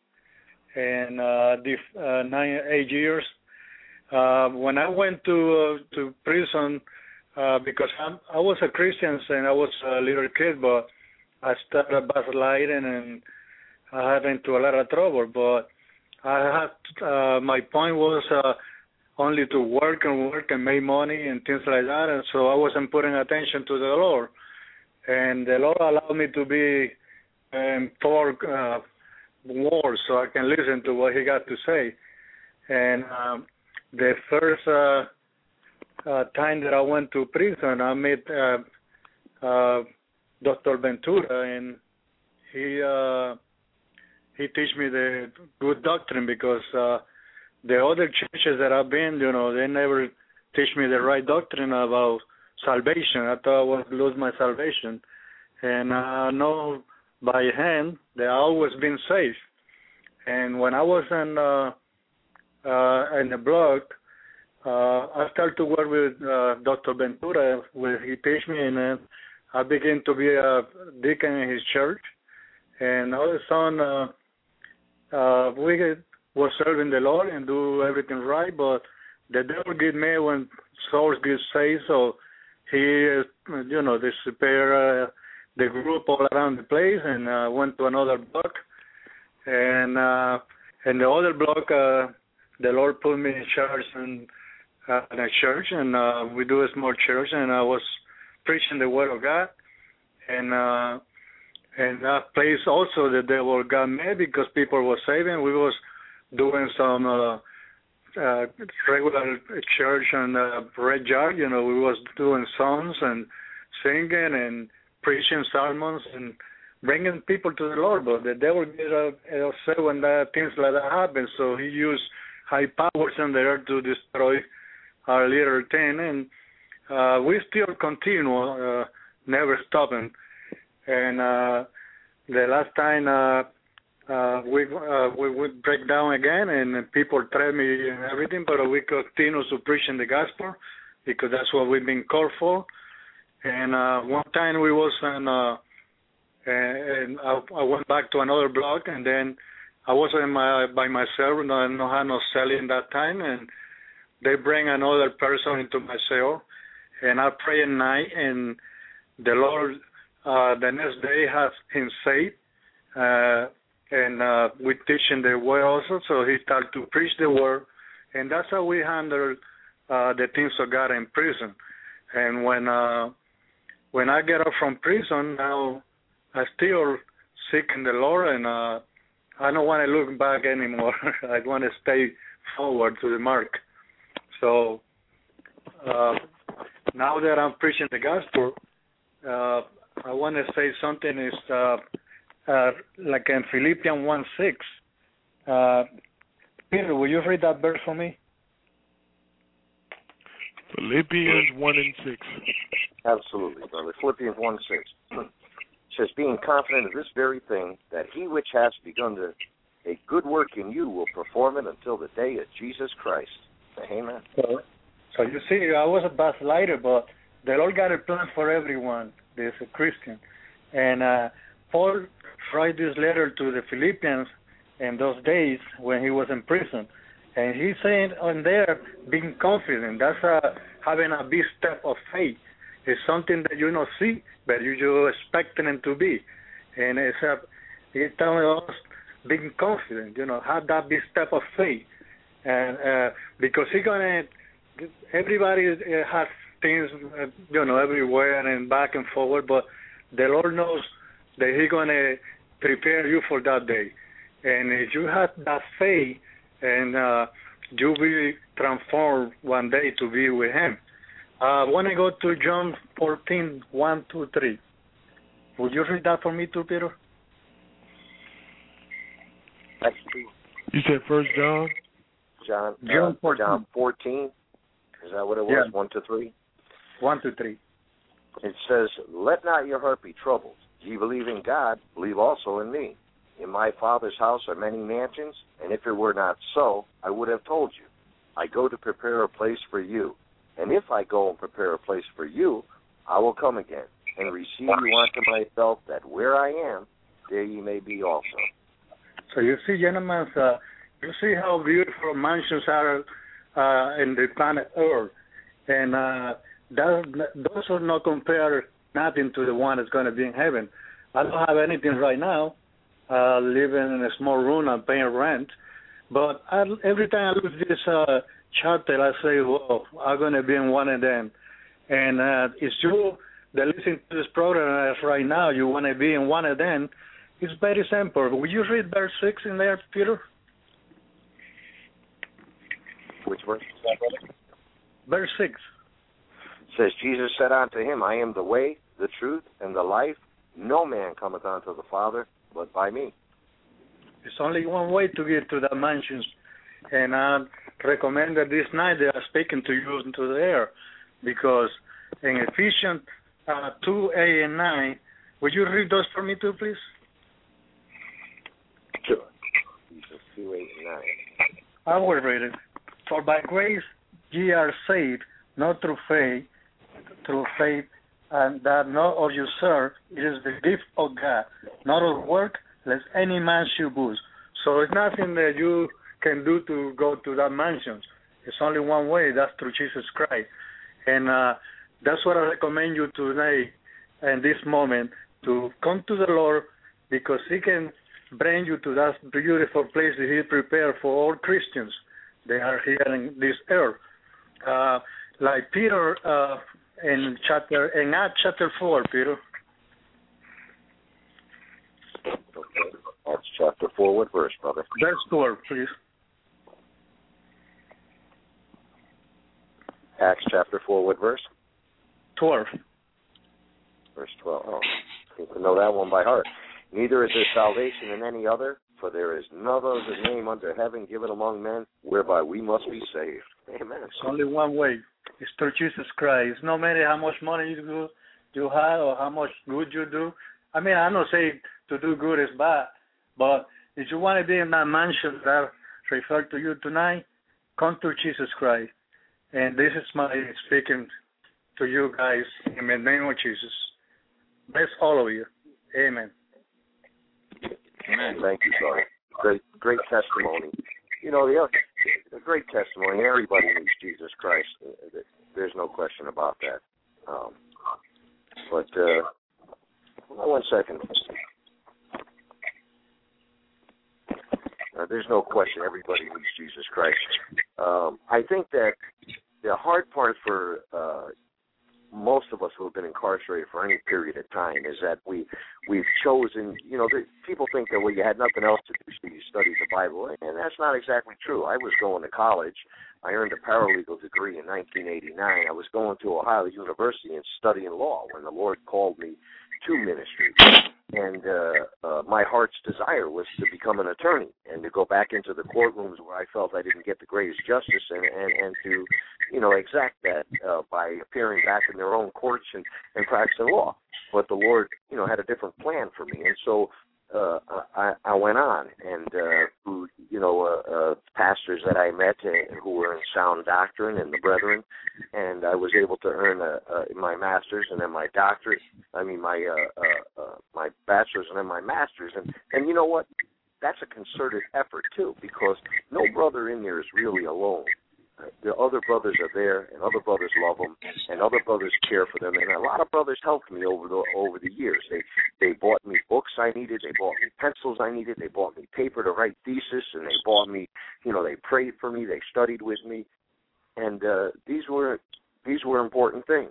and uh, dif- uh, nine, eight years. Uh, when I went to uh, to prison, uh, because I'm, I was a Christian and I was a little kid, but I started backsliding and I had into a lot of trouble. But I had uh, my point was uh, only to work and work and make money and things like that, and so I wasn't putting attention to the Lord. And the Lord allowed me to be in four uh, walls so I can listen to what He got to say. And um, the first uh, uh, time that I went to prison, I met uh, uh, Doctor Ventura, and he uh, he teach me the good doctrine because uh, the other churches that I've been, you know, they never teach me the right doctrine about salvation. I thought I would lose my salvation. And I know by hand that I always been safe. And when I was in, uh, uh, in the blog, uh, I started to work with uh, Doctor Ventura, where he teach me, and uh, I began to be a deacon in his church. And all of a sudden, uh, uh, we was serving the Lord and do everything right, but the devil get mad when souls get saved, so he, you know, disappear uh, the group all around the place and uh, went to another block. And uh, in the other block, uh, the Lord put me in charge in, uh, in a church, and uh, we do a small church, and I was preaching the Word of God. And uh, and that place also the devil got mad because people were saving. We was doing some uh, uh, regular church and uh, red jar, you know, we was doing songs and singing and preaching sermons and bringing people to the Lord. But the devil get uh, upset when that, things like that happen, so he used high powers in there to destroy our little thing. And uh, we still continue, uh, never stopping. And uh, the last time uh, uh, we uh, we would break down again, and people threaten me and everything, but we continue to preach in the gospel because that's what we've been called for. And uh, one time we was in, uh, and I, I went back to another block, and then I was in my, by myself, and I didn't have no cell in that time, and they bring another person into my cell, and I pray at night, and the Lord uh, the next day has him saved, uh, and uh, we teach in the word also, so he started to preach the word, and that's how we handle uh, the things of God in prison. And when uh, when I get out from prison, now I still seeking the Lord, and uh, I don't want to look back anymore. I want to stay forward to the mark. So uh, now that I'm preaching the gospel, uh, I want to say something is uh, uh, like in Philippians one six. Uh, Peter, will you read that verse for me? Philippians one and six. Absolutely, brother. Philippians one six. It says, being confident of this very thing, that he which has begun to, a good work in you will perform it until the day of Jesus Christ. Amen. So, so you see, I was a backslider, but the Lord got a plan for everyone. There's a Christian. And uh, Paul wrote this letter to the Philippians in those days when he was in prison. And he's saying on there, being confident, that's uh, having a big step of faith. It's something that you don't see, but you're expecting it to be. And it's, uh, he's telling us being confident, you know, have that big step of faith. And uh, because he's going to, everybody has things, uh, you know, everywhere and back and forward, but the Lord knows that he's going to prepare you for that day. And if you have that faith, and uh, you'll be transformed one day to be with him. I want to go to John fourteen, one, two, three. Would you read that for me too, Peter? You said First John? John, uh, John fourteen. John fourteen. Is that what it was? Yeah. One to three? One to three. It says, let not your heart be troubled. Ye believe in God, believe also in me. In my Father's house are many mansions, and if it were not so, I would have told you. I go to prepare a place for you. And if I go and prepare a place for you, I will come again and receive you unto myself, that where I am, there ye may be also. So you see, gentlemen, uh, you see how beautiful mansions are uh, in the planet Earth. And uh, that, those are not compare nothing to the one that's going to be in heaven. I don't have anything right now. Uh, living in a small room and paying rent. But I, every time I look at this uh, chapter, I say, well, I'm going to be in one of them. And uh, it's you that listen to this program right now, you want to be in one of them. It's very simple. Will you read verse six in there, Peter? Which verse? Verse six. It says, Jesus said unto him, I am the way, the truth, and the life. No man cometh unto the Father but by me. It's only one way to get to the mansions. And I recommend that this night they are speaking to you into the air, because in Ephesians uh, two, eight, and nine, would you read those for me too, please? Sure. Ephesians two, eight, and nine. I will read it. For by grace ye are saved, not through faith, through faith, and that not of yourself, it is the gift of God, not of work, lest any man should boast. So it's nothing that you can do to go to that mansion. It's only one way, that's through Jesus Christ. And uh, that's what I recommend you today, in this moment, to come to the Lord, because he can bring you to that beautiful place that he prepared for all Christians. They are here in this earth. Uh, like Peter uh, in chapter in Acts chapter four, Peter. Okay. Acts chapter four, what verse, brother? Verse twelve, please. Acts chapter four, what verse? Twelve. Verse twelve. Oh, you can know that one by heart. Neither is there salvation in any other, for there is no other name under heaven given among men whereby we must be saved. Amen. It's only one way. It's through Jesus Christ. It's no matter how much money you do, you have or how much good you do. I mean, I'm not saying to do good is bad, but if you want to be in that mansion that I referred to you tonight, come to Jesus Christ. And this is my speaking to you guys in the name of Jesus. Bless all of you. Amen. Amen. Thank you, brother. Great, great testimony. You know, the a great testimony. Everybody needs Jesus Christ. There's no question about that. Um, but uh, one second. Uh, there's no question. Everybody needs Jesus Christ. Um, I think that the hard part for uh, most of us who have been incarcerated for any period of time is that we we've chosen. You know, the, people think that well, you had nothing else to do, so you studied the Bible, and that's not exactly true. I was going to college. I earned a paralegal degree in nineteen eighty-nine. I was going to Ohio University and studying law when the Lord called me to ministry. And uh, uh, my heart's desire was to become an attorney and to go back into the courtrooms where I felt I didn't get the greatest justice and, and, and to, you know, exact that uh, by appearing back in their own courts and, and practicing law. But the Lord, you know, had a different plan for me. And so uh, I, I went on, and uh, who, you know, uh, uh, pastors that I met uh, who were in sound doctrine and the brethren, and I was able to earn a, a, my master's and then my doctorate. I mean, my uh, uh, uh, my bachelor's and then my master's, and and you know what? That's a concerted effort too, because no brother in there is really alone. The other brothers are there, and other brothers love them, and other brothers care for them, and a lot of brothers helped me over the over the years. They they bought me books I needed, they bought me pencils I needed, they bought me paper to write thesis, and they bought me, you know, they prayed for me, they studied with me, and uh, these were these were important things,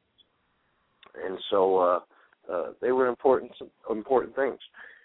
and so uh, uh, they were important important things,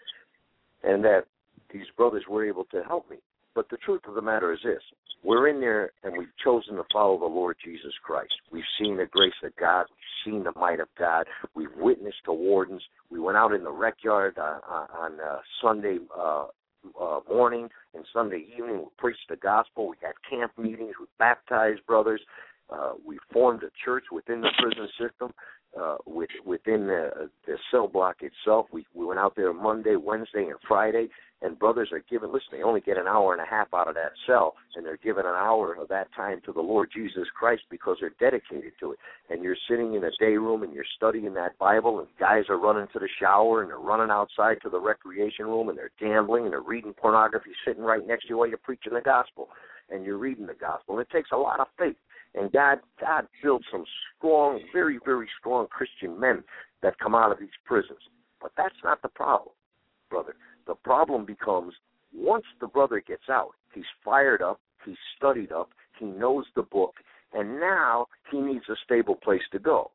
and that these brothers were able to help me. But the truth of the matter is this. We're in there, and we've chosen to follow the Lord Jesus Christ. We've seen the grace of God. We've seen the might of God. We've witnessed the wardens. We went out in the rec yard uh, on uh, Sunday uh, uh, morning and Sunday evening. We preached the gospel. We had camp meetings. We baptized brothers. Uh, we formed a church within the prison system, uh, with, within the, the cell block itself. We, we went out there Monday, Wednesday, and Friday, and brothers are given, listen, they only get an hour and a half out of that cell, and they're given an hour of that time to the Lord Jesus Christ because they're dedicated to it. And you're sitting in a day room, and you're studying that Bible, and guys are running to the shower, and they're running outside to the recreation room, and they're gambling, and they're reading pornography sitting right next to you while you're preaching the gospel, and you're reading the gospel. And it takes a lot of faith. And God, God built some strong, very, very strong Christian men that come out of these prisons. But that's not the problem, brother. The problem becomes once the brother gets out, he's fired up, he's studied up, he knows the book, and now he needs a stable place to go.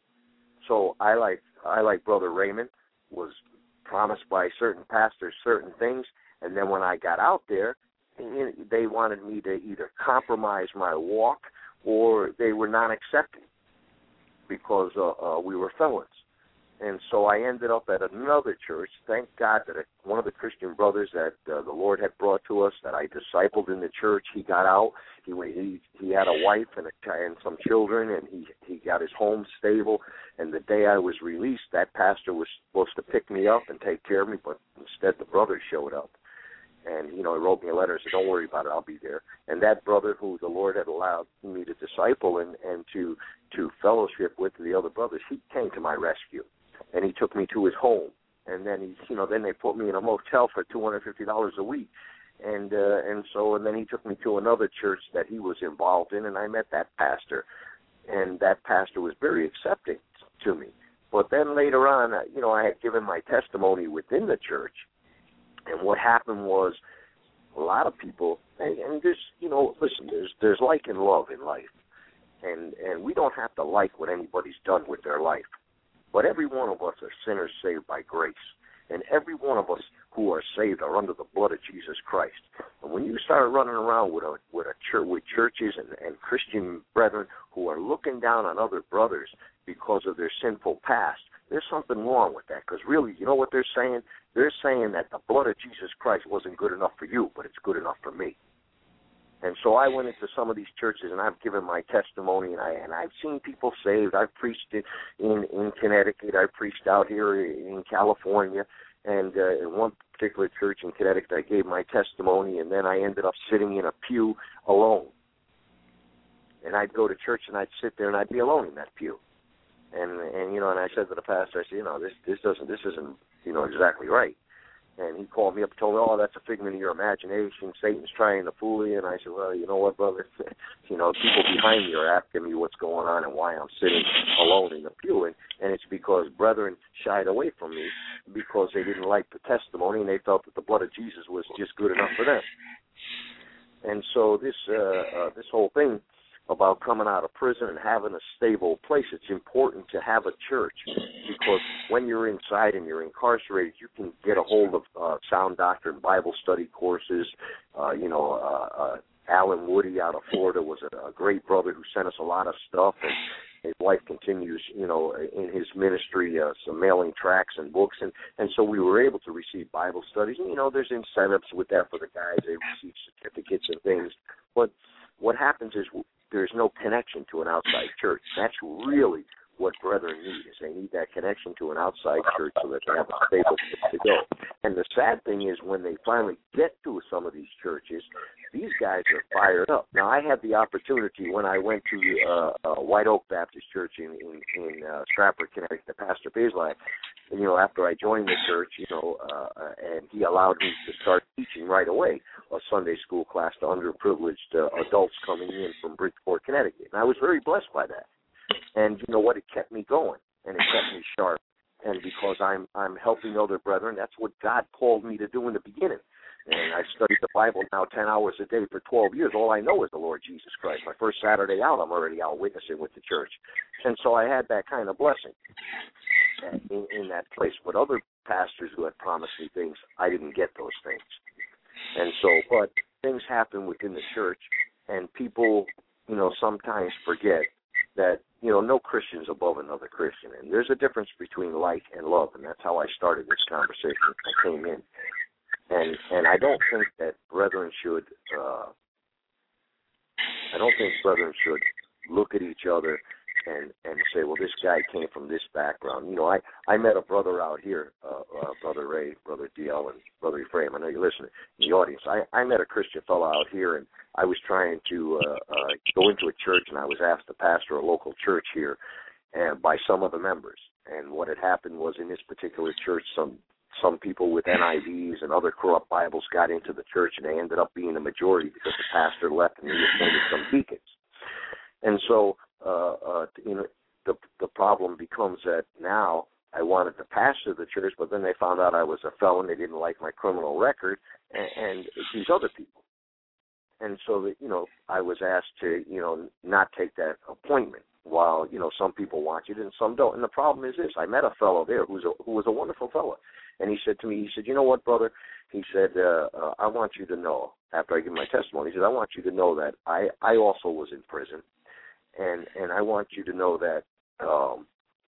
So I like I like Brother Raymond, was promised by certain pastors certain things, and then when I got out there, they wanted me to either compromise my walk or they were not accepting because uh, uh, we were felons. And so I ended up at another church. Thank God that one of the Christian brothers that uh, the Lord had brought to us that I discipled in the church, he got out. He he, he had a wife and, a, and some children, and he, he got his home stable. And the day I was released, that pastor was supposed to pick me up and take care of me, but instead the brother showed up. And, you know, he wrote me a letter and said, don't worry about it, I'll be there. And that brother who the Lord had allowed me to disciple and, and to, to fellowship with the other brothers, he came to my rescue. And he took me to his home. And then he, you know, then they put me in a motel for two hundred fifty dollars a week. And uh, and so, and then he took me to another church that he was involved in, and I met that pastor. And that pastor was very accepting to me. But then later on, you know, I had given my testimony within the church. And what happened was a lot of people, and, and there's, you know, listen, there's there's like and love in life. And and we don't have to like what anybody's done with their life. But every one of us are sinners saved by grace. And every one of us who are saved are under the blood of Jesus Christ. And when you start running around with a, with a church, with churches and, and Christian brethren who are looking down on other brothers because of their sinful past, there's something wrong with that. Because really, you know what they're saying? They're saying that the blood of Jesus Christ wasn't good enough for you, but it's good enough for me. And so I went into some of these churches, and I've given my testimony, and, I, and I've seen people saved. I've preached it in, in Connecticut. I've preached out here in California. And uh, in one particular church in Connecticut, I gave my testimony, and then I ended up sitting in a pew alone. And I'd go to church, and I'd sit there, and I'd be alone in that pew. And, and you know, and I said to the pastor, I said, you know, this, this doesn't, this isn't, you know, exactly right. And he called me up and told me, oh, that's a figment of your imagination. Satan's trying to fool you. And I said, well, you know what, brother? you know, people behind me are asking me what's going on and why I'm sitting alone in the pew. And, and it's because brethren shied away from me because they didn't like the testimony and they felt that the blood of Jesus was just good enough for them. And so this uh, uh, this whole thing about coming out of prison and having a stable place. It's important to have a church because when you're inside and you're incarcerated, you can get a hold of uh, sound doctrine Bible study courses. Uh, you know, uh, uh, Alan Woody out of Florida was a, a great brother who sent us a lot of stuff, and his wife continues, you know, in his ministry, uh, some mailing tracts and books, and, and so we were able to receive Bible studies. And, you know, there's incentives with that for the guys. They receive certificates and things. But what happens is there's no connection to an outside church. That's really what brethren need, is they need that connection to an outside church so that they have a stable place to go. And the sad thing is when they finally get to some of these churches, these guys are fired up. Now, I had the opportunity when I went to uh, uh, White Oak Baptist Church in, in, in uh, Stratford, Connecticut, Pastor Bazelak, and, you know, after I joined the church, you know, uh, and he allowed me to start teaching right away a Sunday school class to underprivileged uh, adults coming in from Bridgeport, Connecticut. And I was very blessed by that. And you know what? It kept me going, and it kept me sharp. And because I'm I'm helping other brethren, that's what God called me to do in the beginning. And I studied the Bible now ten hours a day for twelve years. All I know is the Lord Jesus Christ. My first Saturday out, I'm already out witnessing with the church. And so I had that kind of blessing in, in that place. But other pastors who had promised me things, I didn't get those things. And so, but things happen within the church, and people, you know, sometimes forget that, you know, no Christian's above another Christian. And there's a difference between light and love, and that's how I started this conversation. I came in. And and I don't think that brethren should, uh, I don't think brethren should look at each other and, and say, well, this guy came from this background. You know, I, I met a brother out here, uh, uh, Brother Ray, Brother D L, and Brother Ephraim. I know you're listening in the audience. I, I met a Christian fellow out here, and I was trying to uh, uh, go into a church, and I was asked to pastor a local church here and by some of the members. And what had happened was in this particular church, some some people with N I Vs and other corrupt Bibles got into the church, and they ended up being the majority because the pastor left and he appointed some deacons. And so, uh, uh, you know, the the problem becomes that now I wanted to pastor the church, but then they found out I was a felon. They didn't like my criminal record, and, and these other people. And so that, you know, I was asked to, you know, not take that appointment, while, you know, some people want it and some don't. And the problem is this: I met a fellow there who's a, who was a wonderful fellow, and he said to me, he said, you know what, brother? He said, uh, uh, I want you to know, after I give my testimony, he said, I want you to know that I, I also was in prison, and and I want you to know that um,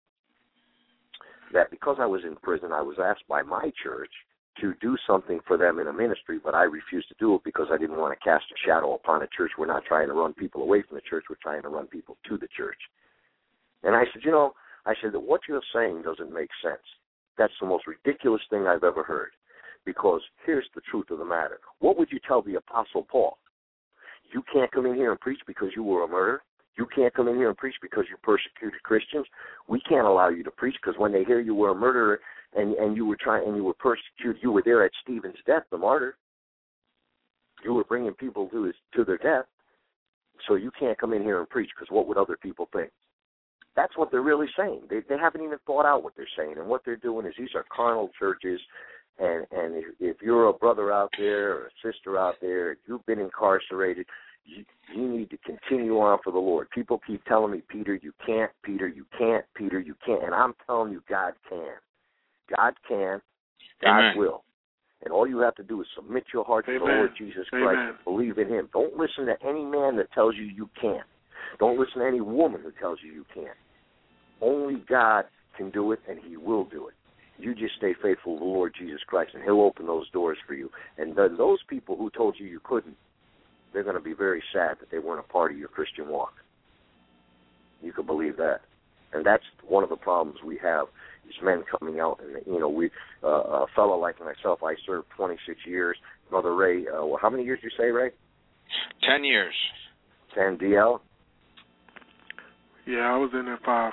that because I was in prison, I was asked by my church to do something for them in a ministry, but I refused to do it because I didn't want to cast a shadow upon a church. We're not trying to run people away from the church. We're trying to run people to the church. And I said, you know, I said that what you're saying doesn't make sense. That's the most ridiculous thing I've ever heard, because here's the truth of the matter. What would you tell the Apostle Paul? You can't come in here and preach because you were a murderer. You can't come in here and preach because you persecuted Christians. We can't allow you to preach because when they hear you were a murderer and, and you were trying and you were persecuted, you were there at Stephen's death, the martyr. You were bringing people to his to their death. So you can't come in here and preach because what would other people think? That's what they're really saying. They they haven't even thought out what they're saying, and what they're doing is these are carnal churches. And and if, if you're a brother out there or a sister out there, if you've been incarcerated, you, you need to continue on for the Lord. People keep telling me, Peter, you can't, Peter, you can't, Peter, you can't. And I'm telling you, God can. God can. God Amen. will. And all you have to do is submit your heart Amen. to the Lord Jesus Christ Amen. and believe in him. Don't listen to any man that tells you you can't. Don't listen to any woman who tells you you can't. Only God can do it, and he will do it. You just stay faithful to the Lord Jesus Christ, and he'll open those doors for you. And then those people who told you you couldn't, they're going to be very sad that they weren't a part of your Christian walk. You can believe that. And that's one of the problems we have, is men coming out. And, you know, we uh, a fellow like myself, I served twenty-six years. Brother Ray, uh, well, how many years did you say, Ray? Ten years. Ten, D L? Yeah, I was in there five.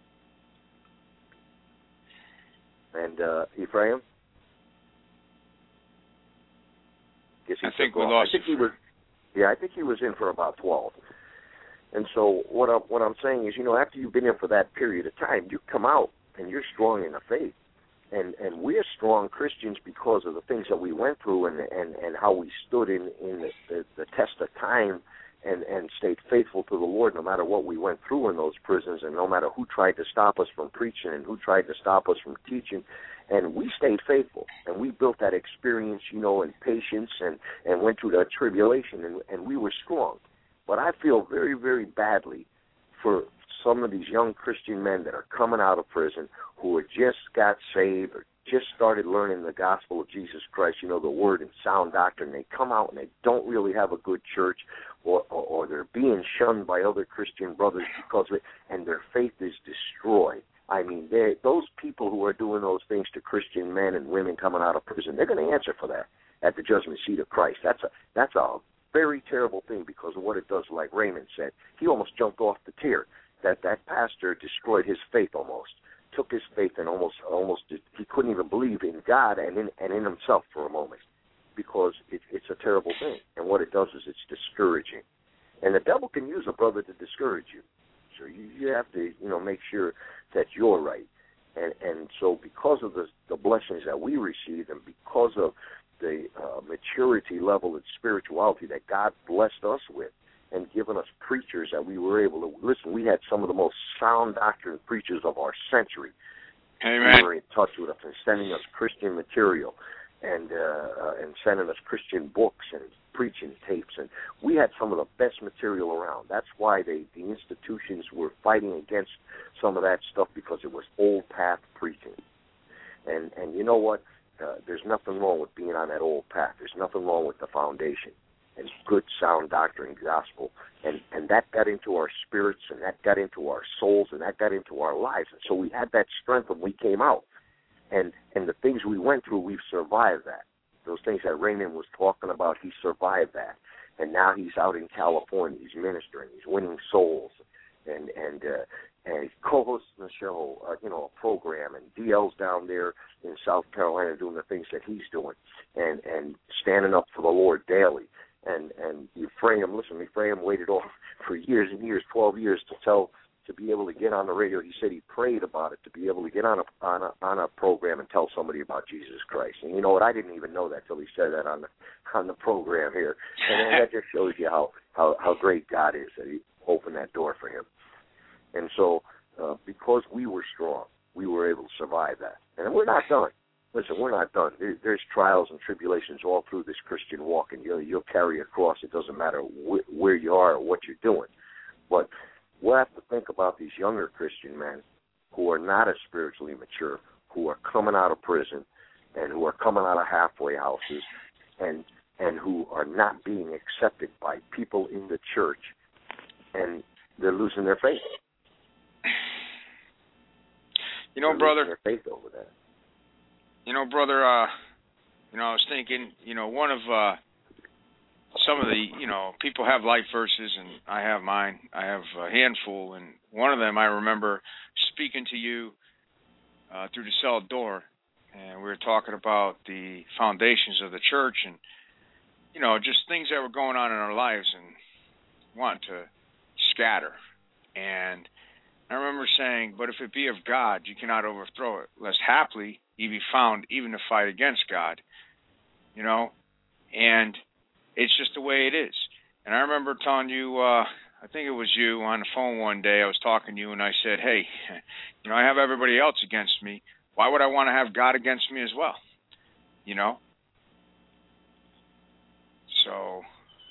And uh, Ephraim? Guess he I think took we off. lost I think he was. Yeah, I think he was in for about twelve. And so what I'm what I'm saying is, you know, after you've been in for that period of time, you come out and you're strong in the faith, and and we're strong Christians because of the things that we went through and and, and how we stood in in the, the, the test of time and, and stayed faithful to the Lord no matter what we went through in those prisons, and no matter who tried to stop us from preaching and who tried to stop us from teaching. And we stayed faithful, and we built that experience, you know, and patience, and, and went through the tribulation, and, and we were strong. But I feel very, very badly for some of these young Christian men that are coming out of prison who are just got saved or just started learning the gospel of Jesus Christ, you know, the word and sound doctrine. They come out and they don't really have a good church, or, or, or they're being shunned by other Christian brothers because of it, and their faith is destroyed. I mean, those people who are doing those things to Christian men and women coming out of prison, they're going to answer for that at the judgment seat of Christ. That's a that's a very terrible thing because of what it does. Like Raymond said, he almost jumped off the tier. That that pastor destroyed his faith almost, took his faith and almost almost he couldn't even believe in God and in and in himself for a moment, because it, it's a terrible thing. And what it does is it's discouraging, and the devil can use a brother to discourage you. So you, you have to, you know, make sure that you're right. And and so because of the, the blessings that we received, and because of the uh, maturity level and spirituality that God blessed us with, and given us preachers that we were able to listen, we had some of the most sound doctrine preachers of our century. Amen. Who were in touch with us and sending us Christian material, and uh, uh, and sending us Christian books and preaching tapes, and we had some of the best material around. That's why they, the institutions were fighting against some of that stuff, because it was old path preaching. And and you know what? Uh, there's nothing wrong with being on that old path. There's nothing wrong with the foundation and good sound doctrine, gospel, and and that got into our spirits, and that got into our souls, and that got into our lives. And so we had that strength when we came out. And and the things we went through, we've survived that. Those things that Raymond was talking about, he survived that. And now he's out in California. He's ministering. He's winning souls. And and uh, and he's co-hosting the show, uh, you know, a program. And D L's down there in South Carolina doing the things that he's doing, and and standing up for the Lord daily. And and Ephraim, listen, Ephraim waited off for years and years, twelve years, to tell to be able to get on the radio. He said he prayed about it, to be able to get on a on a on a program and tell somebody about Jesus Christ. And you know what? I didn't even know that till he said that on the on the program here. And that just shows you how how how great God is, that He opened that door for him. And so, uh, because we were strong, we were able to survive that. And we're not done. Listen, we're not done. There, there's trials and tribulations all through this Christian walk, and you'll, you'll carry a cross. It doesn't matter wh- where you are or what you're doing. But we'll have to think about these younger Christian men who are not as spiritually mature, who are coming out of prison, and who are coming out of halfway houses, and and who are not being accepted by people in the church, and they're losing their faith. You know, they're brother. Losing their faith over that. You know, brother. Uh, you know, I was thinking. You know, one of uh, some of the, you know, people have life verses, and I have mine. I have a handful, and one of them I remember speaking to you uh, through the cell door, and we were talking about the foundations of the church, and you know, just things that were going on in our lives, and want to scatter. And I remember saying, but if it be of God, you cannot overthrow it, lest haply ye be found even to fight against God. You know, and it's just the way it is. And I remember telling you, uh, I think it was you on the phone one day, I was talking to you, and I said, hey, you know, I have everybody else against me. Why would I want to have God against me as well? You know? So,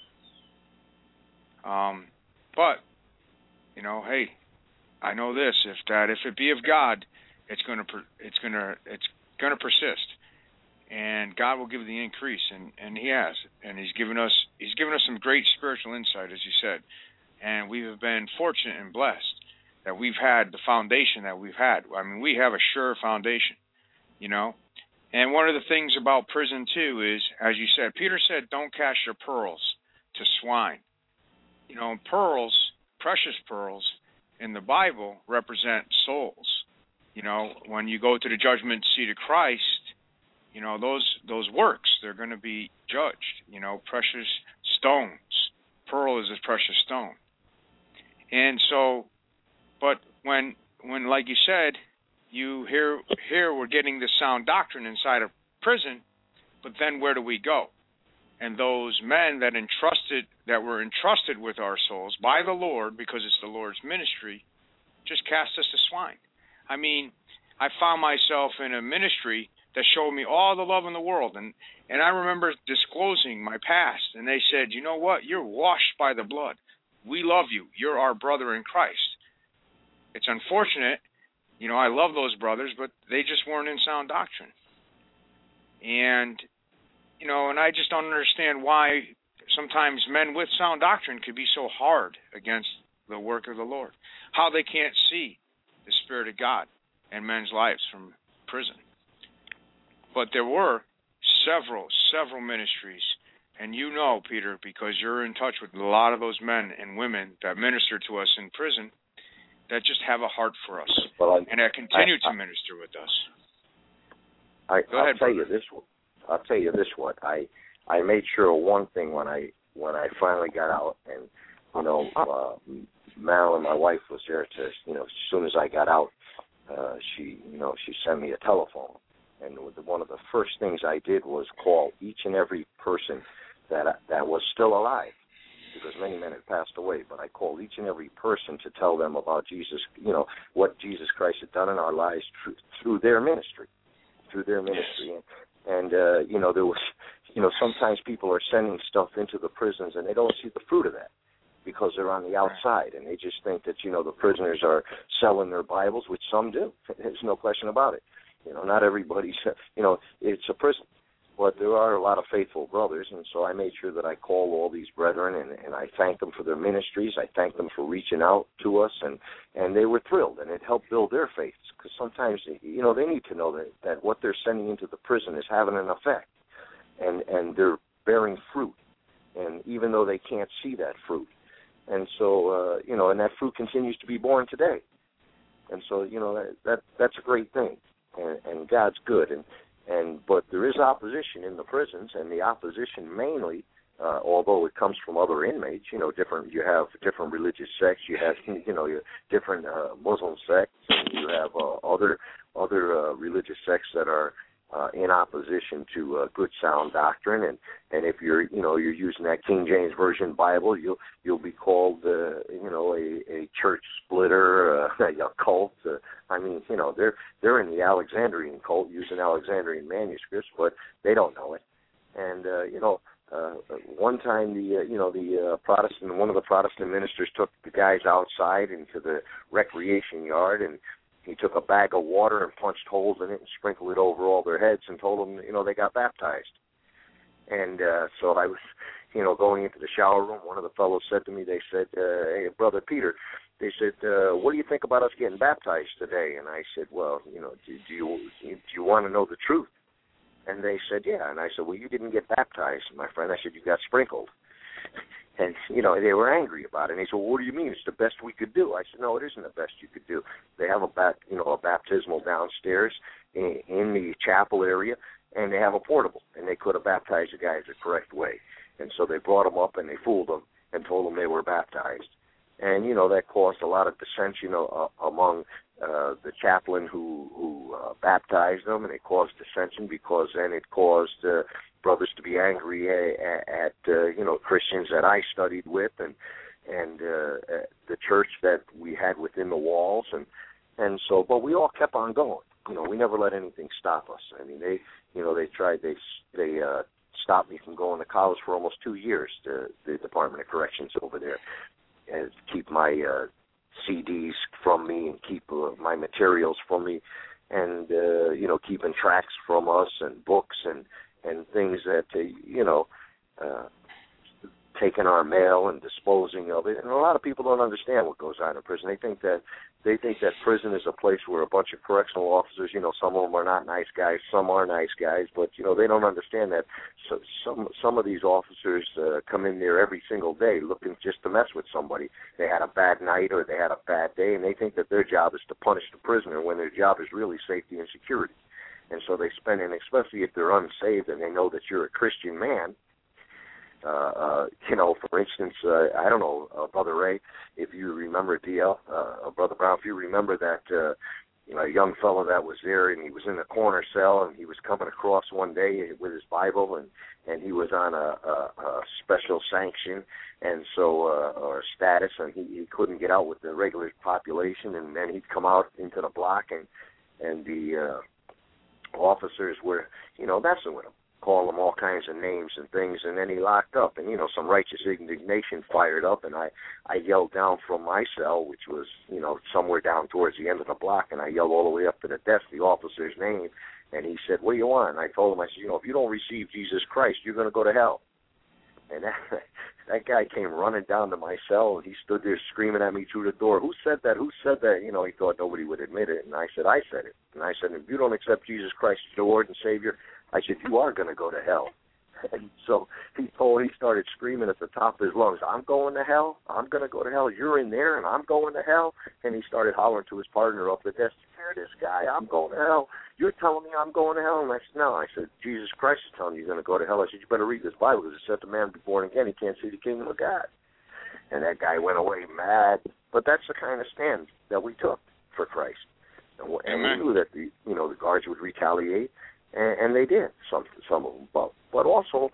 um, but, you know, hey, I know this: if that, if it be of God, it's gonna, it's gonna, it's gonna persist, and God will give the increase, and, and He has, and He's given us, He's given us some great spiritual insight, as you said, and we have been fortunate and blessed that we've had the foundation that we've had. I mean, we have a sure foundation, you know. And one of the things about prison, too, is, as you said, Peter said, don't cast your pearls to swine. You know, pearls, precious pearls, in the Bible represent souls. You know, when you go to the judgment seat of Christ, you know, those those works, they're going to be judged. You know, precious stones. Pearl is a precious stone. And so, but when, when like you said, You here, here we're getting the sound doctrine inside of prison, but then where do we go? and those men that entrusted that were entrusted with our souls by the Lord, because it's the Lord's ministry, just cast us to swine. I mean, I found myself in a ministry that showed me all the love in the world, and and I remember disclosing my past, and they said, you know what, you're washed by the blood. We love you. You're our brother in Christ. It's unfortunate, you know, I love those brothers, but they just weren't in sound doctrine. And, you know, and I just don't understand why sometimes men with sound doctrine could be so hard against the work of the Lord, how they can't see the Spirit of God in men's lives from prison. But there were several, several ministries, and you know, Peter, because you're in touch with a lot of those men and women that minister to us in prison, that just have a heart for us, well, I, and that continue I, I, to minister with us. I, Go I'll ahead, tell brother. you this. I'll tell you this one. I I made sure of one thing when I when I finally got out, and you know, uh, Marilyn, my wife, was there to, you know, as soon as I got out, uh, she you know she sent me a telephone, and one of the first things I did was call each and every person that that was still alive, because many men had passed away, but I called each and every person to tell them about Jesus, you know, what Jesus Christ had done in our lives through, through their ministry, through their ministry. And, and uh, you know, there was, you know, sometimes people are sending stuff into the prisons and they don't see the fruit of that because they're on the outside, and they just think that, you know, the prisoners are selling their Bibles, which some do. There's no question about it. You know, not everybody's, you know, it's a prison. But there are a lot of faithful brothers, and so I made sure that I called all these brethren, and, and I thanked them for their ministries. I thanked them for reaching out to us, and, and they were thrilled, and it helped build their faith, because sometimes, you know, they need to know that, that what they're sending into the prison is having an effect, and, and they're bearing fruit, and even though they can't see that fruit. And so, uh, you know, and that fruit continues to be born today. And so, you know, that, that that's a great thing, and, and God's good. And And but there is opposition in the prisons, and the opposition mainly, uh, although it comes from other inmates, you know, different. You have different religious sects. You have, you know, different uh, Muslim sects, and you have uh, other other uh, religious sects that are uh, in opposition to uh, good sound doctrine. And, and if you're, you know, you're using that King James Version Bible, you'll you'll be called, uh, you know, a, a church splitter, uh, a cult. Uh, I mean, you know, they're they're in the Alexandrian cult using Alexandrian manuscripts, but they don't know it. And uh, you know, uh, one time the uh, you know the uh, Protestant one of the Protestant ministers took the guys outside into the recreation yard, and he took a bag of water and punched holes in it and sprinkled it over all their heads and told them, you know, they got baptized. And uh, so I was, you know, going into the shower room. One of the fellows said to me, they said, uh, hey, Brother Peter, they said, uh, what do you think about us getting baptized today? And I said, well, you know, do, do you do you want to know the truth? And they said, yeah. And I said, well, you didn't get baptized, my friend. I said, you got sprinkled. And, you know, they were angry about it. And he said, well, what do you mean? It's the best we could do. I said, no, it isn't the best you could do. They have a, bat, you know, a baptismal downstairs in, in the chapel area, and they have a portable. And they could have baptized the guys the correct way. And so they brought them up, and they fooled them and told them they were baptized. And, you know, that caused a lot of dissension uh, among uh, the chaplain who, who uh, baptized them, and it caused dissension because then it caused uh, brothers to be angry at, at uh, you know, Christians that I studied with and and uh, the church that we had within the walls. And, and so, but we all kept on going. You know, we never let anything stop us. I mean, they, you know, they tried, they, they uh, stopped me from going to college for almost two years, to the Department of Corrections over there, and keep my uh, C Ds from me and keep uh, my materials from me, and, uh, you know, keeping tracts from us and books and, and things that, uh, you know, uh, taking our mail and disposing of it. And a lot of people don't understand what goes on in prison. They think that they think that prison is a place where a bunch of correctional officers, you know, some of them are not nice guys, some are nice guys, but, you know, they don't understand that so, some some of these officers uh, come in there every single day looking just to mess with somebody. They had a bad night or they had a bad day, and they think that their job is to punish the prisoner when their job is really safety and security. And so they spend, and especially if they're unsaved and they know that you're a Christian man, uh, uh, you know, for instance, uh, I don't know, uh, Brother Ray, if you remember D L, uh, Brother Brown, if you remember that uh, you know, a young fellow that was there, and he was in the corner cell, and he was coming across one day with his Bible, and, and he was on a, a, a special sanction, and so uh, or status, and he, he couldn't get out with the regular population, and then he'd come out into the block, and and the uh, officers were, you know, messing with him, calling him all kinds of names and things, and then he locked up, and, you know, some righteous indignation fired up, and I, I yelled down from my cell, which was, you know, somewhere down towards the end of the block, and I yelled all the way up to the desk the officer's name, and he said, "What do you want?" And I told him, I said, "You know, if you don't receive Jesus Christ, you're going to go to hell." And that, that guy came running down to my cell, and he stood there screaming at me through the door, "Who said that? Who said that?" You know, he thought nobody would admit it. And I said, "I said it." And I said, "If you don't accept Jesus Christ as your Lord and Savior," I said, "you are going to go to hell." And so he told, he started screaming at the top of his lungs, "I'm going to hell. I'm going to go to hell. You're in there, and I'm going to hell." And he started hollering to his partner up the desk, "Hear this guy, I'm going to hell. You're telling me I'm going to hell?" And I said, "No." I said, "Jesus Christ is telling you you're going to go to hell." I said, "You better read this Bible, because it said the man be born again, he can't see the kingdom of God." And that guy went away mad. But that's the kind of stand that we took for Christ. And, and we knew that the, you know, the guards would retaliate. And, and they did, some some of them. But, but also,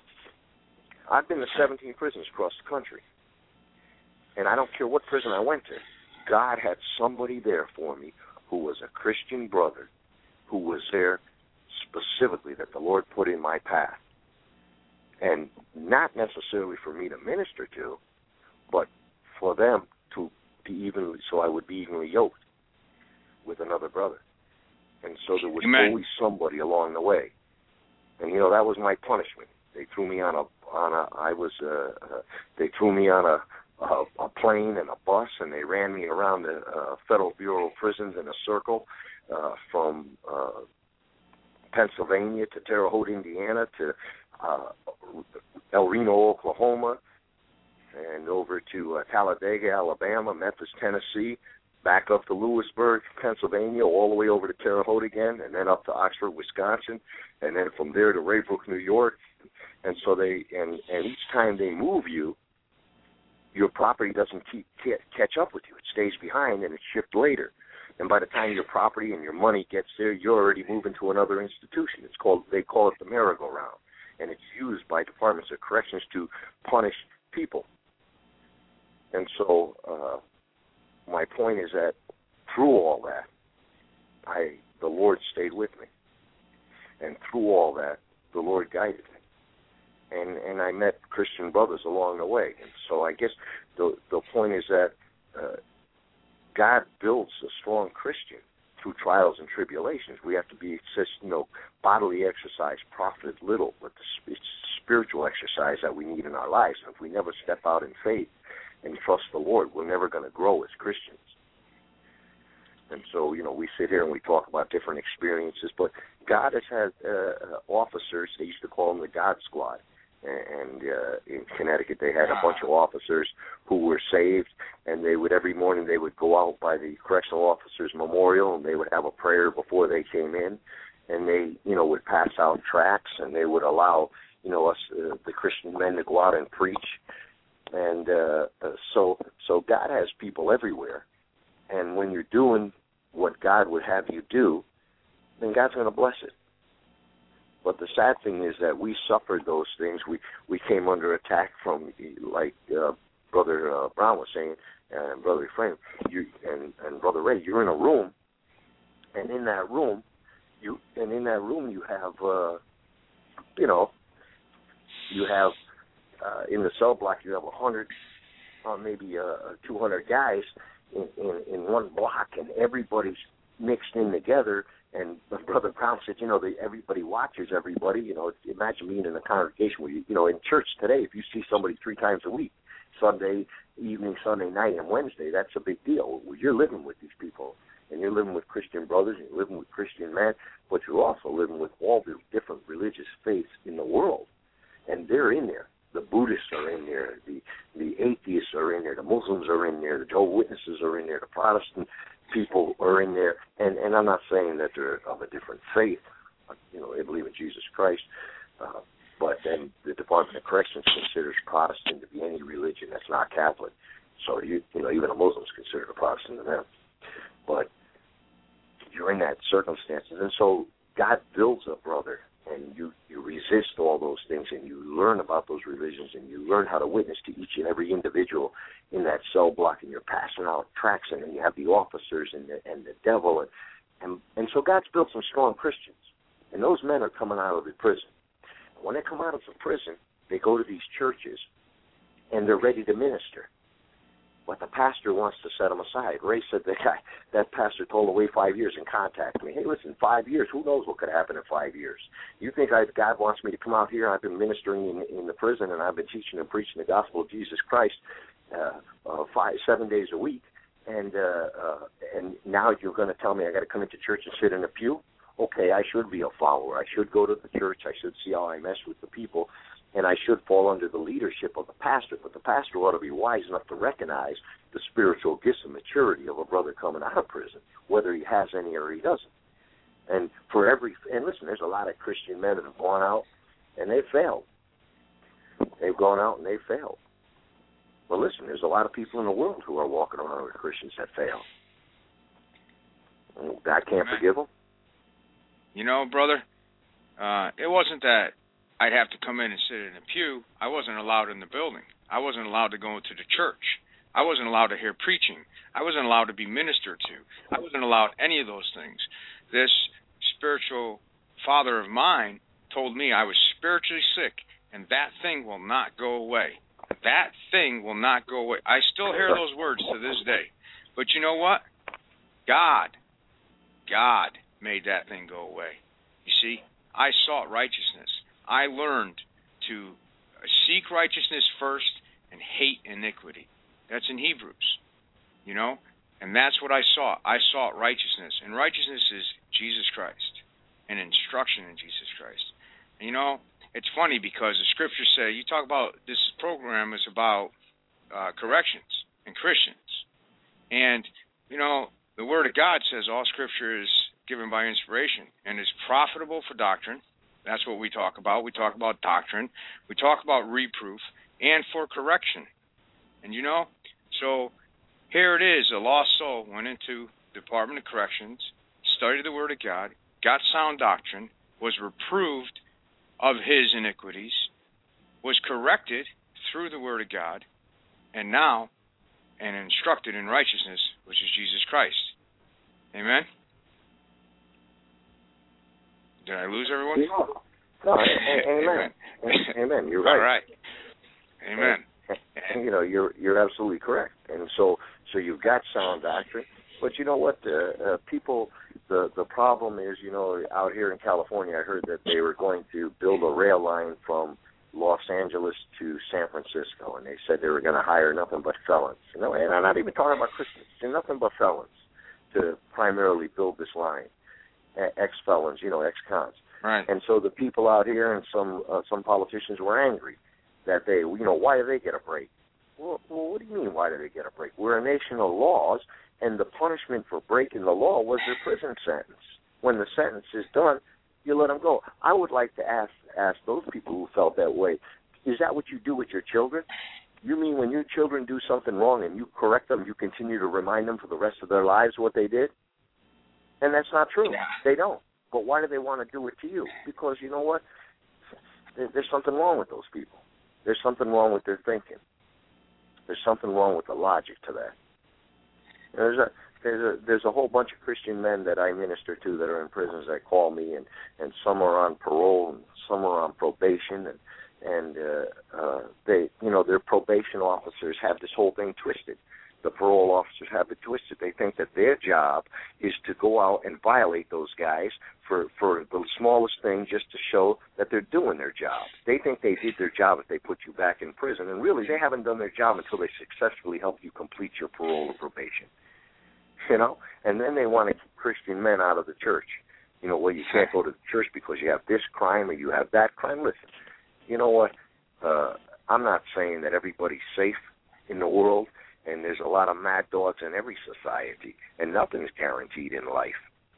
I've been to seventeen prisons across the country. And I don't care what prison I went to. God had somebody there for me who was a Christian brother, who was there specifically that the Lord put in my path. And not necessarily for me to minister to, but for them to be evenly, so I would be evenly yoked with another brother. And so there was Amen. always somebody along the way. And, you know, that was my punishment. They threw me on a, on a I was, uh, uh, they threw me on a, a, a plane and a bus, and they ran me around the uh, Federal Bureau of Prisons in a circle uh, from uh, Pennsylvania to Terre Haute, Indiana, to uh, El Reno, Oklahoma, and over to uh, Talladega, Alabama, Memphis, Tennessee, back up to Lewisburg, Pennsylvania, all the way over to Terre Haute again, and then up to Oxford, Wisconsin, and then from there to Raybrook, New York. And so they, and, and each time they move you, your property doesn't keep catch up with you. It stays behind, and it's shipped later. And by the time your property and your money gets there, you're already moving to another institution. It's called, they call it the merry-go-round, and it's used by departments of corrections to punish people. And so, uh, my point is that through all that, I the Lord stayed with me, and through all that, the Lord guided me, and and I met Christian brothers along the way. And so I guess the the point is that uh, God builds a strong Christian through trials and tribulations. We have to be, you know, bodily exercise profited little, but the, it's spiritual exercise that we need in our lives. And if we never step out in faith and trust the Lord, we're never going to grow as Christians. And so, you know, we sit here and we talk about different experiences, but God has had uh, officers, they used to call them the God Squad. And uh, in Connecticut, they had a bunch of officers who were saved, and they would, every morning, they would go out by the Correctional Officers Memorial, and they would have a prayer before they came in, and they, you know, would pass out tracts, and they would allow, you know, us, uh, the Christian men to go out and preach. And uh, uh, so so God has people everywhere. And when you're doing what God would have you do, then God's going to bless it. But the sad thing is that we suffered those things. We we came under attack from, like uh, Brother uh, Brown was saying, and Brother Ephraim, you and, and Brother Ray, you're in a room, and in that room, you and in that room you have, uh, you know, you have, Uh, in the cell block, you have a hundred, or maybe uh, two hundred guys in, in, in one block, and everybody's mixed in together. And Brother Brown said, you know, they, everybody watches everybody. You know, imagine being in a congregation where you, you know, in church today, if you see somebody three times a week, Sunday evening, Sunday night, and Wednesday, that's a big deal. You're living with these people, and you're living with Christian brothers, and you're living with Christian men, but you're also living with all the different religious faiths in the world, and they're in there. The Buddhists are in there, the the atheists are in there, the Muslims are in there, the Jehovah's Witnesses are in there, the Protestant people are in there, and, and I'm not saying that they're of a different faith, you know, they believe in Jesus Christ, uh, but then the Department of Corrections considers Protestant to be any religion that's not Catholic, so you you know even the Muslims consider a Protestant to them, but in that circumstances. And so God builds a brother, and you, you resist all those things, and you learn about those religions, and you learn how to witness to each and every individual in that cell block, and you're passing out tracts, and then you have the officers and the, and the devil. And, and, and so God's built some strong Christians, and those men are coming out of the prison. When they come out of the prison, they go to these churches, and they're ready to minister. But the pastor wants to set them aside. Ray said that guy, that pastor told him, wait five years and contact me. Hey, listen, five years, who knows what could happen in five years? You think I, God wants me to come out here? I've been ministering in, in the prison, and I've been teaching and preaching the gospel of Jesus Christ uh, uh, five, seven days a week, and uh, uh, and now you're going to tell me I got to come into church and sit in a pew? Okay, I should be a follower. I should go to the church. I should see how I mess with the people. And I should fall under the leadership of the pastor, but the pastor ought to be wise enough to recognize the spiritual gifts and maturity of a brother coming out of prison, whether he has any or he doesn't. And for every, and listen, there's a lot of Christian men that have gone out and they've failed. They've gone out and they've failed. Well, listen, there's a lot of people in the world who are walking around with Christians that fail. And God can't forgive them. You know, brother, uh, it wasn't that I'd have to come in and sit in a pew. I wasn't allowed in the building. I wasn't allowed to go into the church. I wasn't allowed to hear preaching. I wasn't allowed to be ministered to. I wasn't allowed any of those things. This spiritual father of mine told me I was spiritually sick, and that thing will not go away. That thing will not go away. I still hear those words to this day. But you know what? God, God made that thing go away. You see, I sought righteousness. I learned to seek righteousness first and hate iniquity. That's in Hebrews, you know, and that's what I sought. I sought righteousness, and righteousness is Jesus Christ and instruction in Jesus Christ. And, you know, it's funny because the scriptures say, you talk about, this program is about uh, corrections and Christians. And, you know, the Word of God says all scripture is given by inspiration and is profitable for doctrine. That's what we talk about. We talk about doctrine. We talk about reproof and for correction. And, you know, so here it is. A lost soul went into the Department of Corrections, studied the Word of God, got sound doctrine, was reproved of his iniquities, was corrected through the Word of God, and now and instructed in righteousness, which is Jesus Christ. Amen? Did I lose everyone? No, amen. Amen. Amen. You're right. All right. Amen. And, and, you know, you're you're absolutely correct. And so so you've got sound doctrine, but you know what? Uh, uh, people, the the problem is, you know, out here in California, I heard that they were going to build a rail line from Los Angeles to San Francisco, and they said they were going to hire nothing but felons. You know, and I'm not even talking about Christians. They're nothing but felons to primarily build this line. Ex-felons, you know, ex-cons. Right. And so the people out here and some uh, some politicians were angry that they, you know, why do they get a break? Well, well, what do you mean, why do they get a break? We're a nation of laws, and the punishment for breaking the law was their prison sentence. When the sentence is done, you let them go. I would like to ask ask those people who felt that way, is that what you do with your children? You mean when your children do something wrong and you correct them, you continue to remind them for the rest of their lives what they did? And that's not true. Yeah. They don't. But why do they want to do it to you? Because you know what? There's something wrong with those people. There's something wrong with their thinking. There's something wrong with the logic to that. There's a there's a there's a whole bunch of Christian men that I minister to that are in prisons that call me, and, and some are on parole and some are on probation, and and uh, uh, they you know their probation officers have this whole thing twisted. The parole officers have it twisted. They think that their job is to go out and violate those guys for, for the smallest thing just to show that they're doing their job. They think they did their job if they put you back in prison, and really they haven't done their job until they successfully help you complete your parole or probation. You know? And then they want to keep Christian men out of the church. You know, well, you can't go to the church because you have this crime or you have that crime. Listen, you know what? Uh, I'm not saying that everybody's safe in the world, and there's a lot of mad dogs in every society, and nothing's guaranteed in life.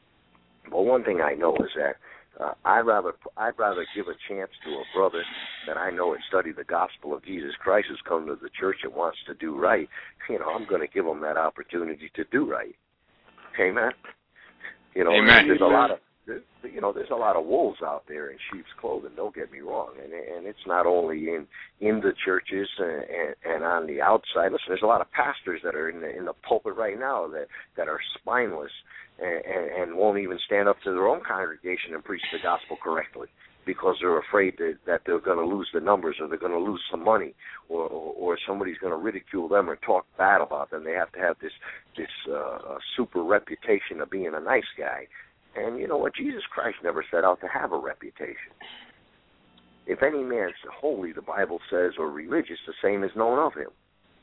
But one thing I know is that uh, I'd rather I'd rather give a chance to a brother that I know has studied the gospel of Jesus Christ, who's come to the church and wants to do right. You know, I'm going to give him that opportunity to do right. Amen. You know, Amen. there's a lot of there's, you know there's a lot of wolves out there in sheep's clothing. Don't get me wrong, and and it's not only in in the churches and, and, and on the outside. Listen, there's a lot of pastors that are in the in the pulpit right now that that are spineless and, and, and won't even stand up to their own congregation and preach the gospel correctly, because they're afraid that, that they're going to lose the numbers, or they're going to lose some money, or, or, or somebody's going to ridicule them or talk bad about them. They have to have this this uh, super reputation of being a nice guy. And you know what? Jesus Christ never set out to have a reputation. If any man's holy, the Bible says, or religious, the same is known of him.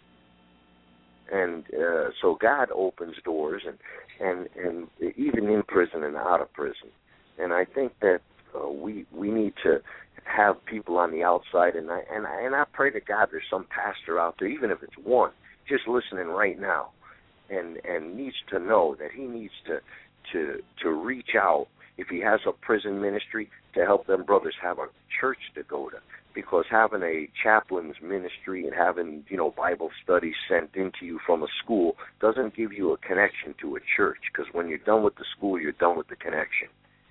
And uh, so God opens doors, and, and, and even in prison and out of prison. And I think that Uh, we we need to have people on the outside, and I and I, and I pray to God there's some pastor out there, even if it's one, just listening right now, and and needs to know that he needs to to to reach out, if he has a prison ministry, to help them brothers have a church to go to, because having a chaplain's ministry and having, you know, Bible studies sent into you from a school doesn't give you a connection to a church, because when you're done with the school, you're done with the connection.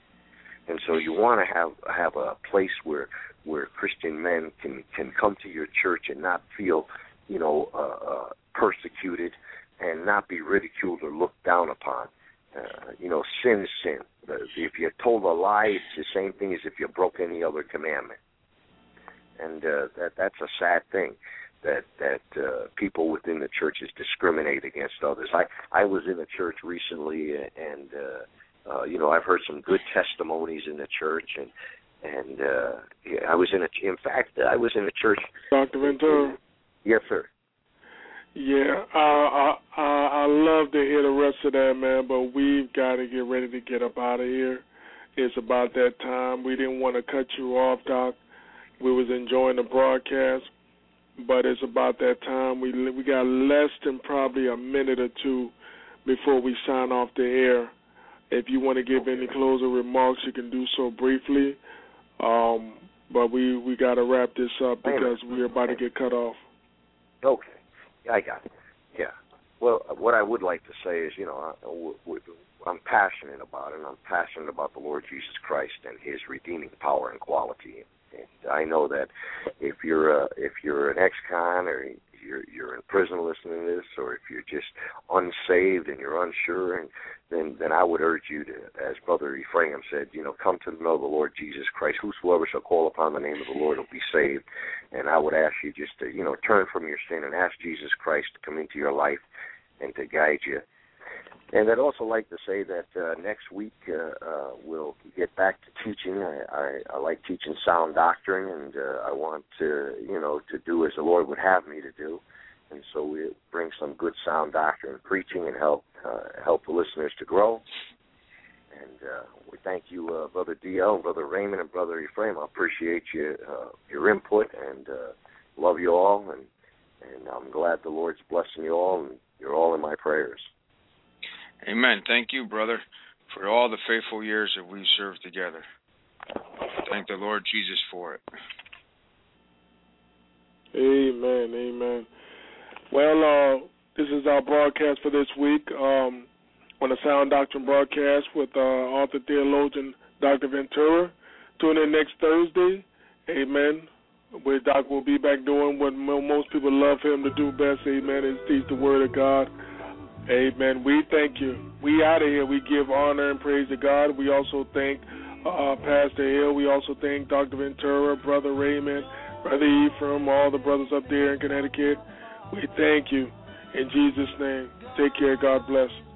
And so you want to have have a place where where Christian men can, can come to your church and not feel, you know, uh, uh, persecuted, and not be ridiculed or looked down upon. Uh, you know, sin is sin. If you're told a lie, it's the same thing as if you broke any other commandment. And uh, that that's a sad thing, that that uh, people within the churches discriminate against others. I, I was in a church recently, and uh, Uh, you know, I've heard some good testimonies in the church, and and uh, yeah, I was in a. In fact, I was in a church. Doctor Ventura. Yes, sir. Yeah, uh, I I I love to hear the rest of that, man. But we've got to get ready to get up out of here. It's about that time. We didn't want to cut you off, Doc. We was enjoying the broadcast, but it's about that time. We we got less than probably a minute or two before we sign off the air. If you want to give any closing remarks, you can do so briefly. Um, but we, we got to wrap this up because we're about to get cut off. Okay. Yeah, I got it. Yeah. Well, what I would like to say is, you know, I, I'm passionate about it, and I'm passionate about the Lord Jesus Christ and his redeeming power and quality. And I know that if you're a, if you're an ex-con, or you're you're in prison listening to this, or if you're just unsaved and you're unsure, and then then I would urge you to, as Brother Ephraim said, you know, come to know the Lord Jesus Christ. Whosoever shall call upon the name of the Lord will be saved. And I would ask you just to, you know, turn from your sin and ask Jesus Christ to come into your life and to guide you. And I'd also like to say that uh, next week uh, uh, we'll get back to teaching. I, I, I like teaching sound doctrine, and uh, I want to, you know, to do as the Lord would have me to do. And so we bring some good sound doctrine preaching and help uh, help the listeners to grow. And uh, we thank you, uh, Brother D L, and Brother Raymond, and Brother Ephraim. I appreciate you, uh, your input, and uh, love you all. And, and I'm glad the Lord's blessing you all, and you're all in my prayers. Amen. Thank you, brother, for all the faithful years that we've served together. Thank the Lord Jesus for it. Amen. Amen. Well, uh, this is our broadcast for this week um, on the Sound Doctrine broadcast with uh, author theologian Doctor Ventura. Tune in next Thursday. Amen. Where Doc will be back doing what most people love him to do best. Amen. Is teach the Word of God. Amen. We thank you. We out of here. We give honor and praise to God. We also thank uh, Pastor Hill. We also thank Doctor Ventura, Brother Raymond, Brother Ephraim, all the brothers up there in Connecticut. We thank you. In Jesus' name, take care. God bless.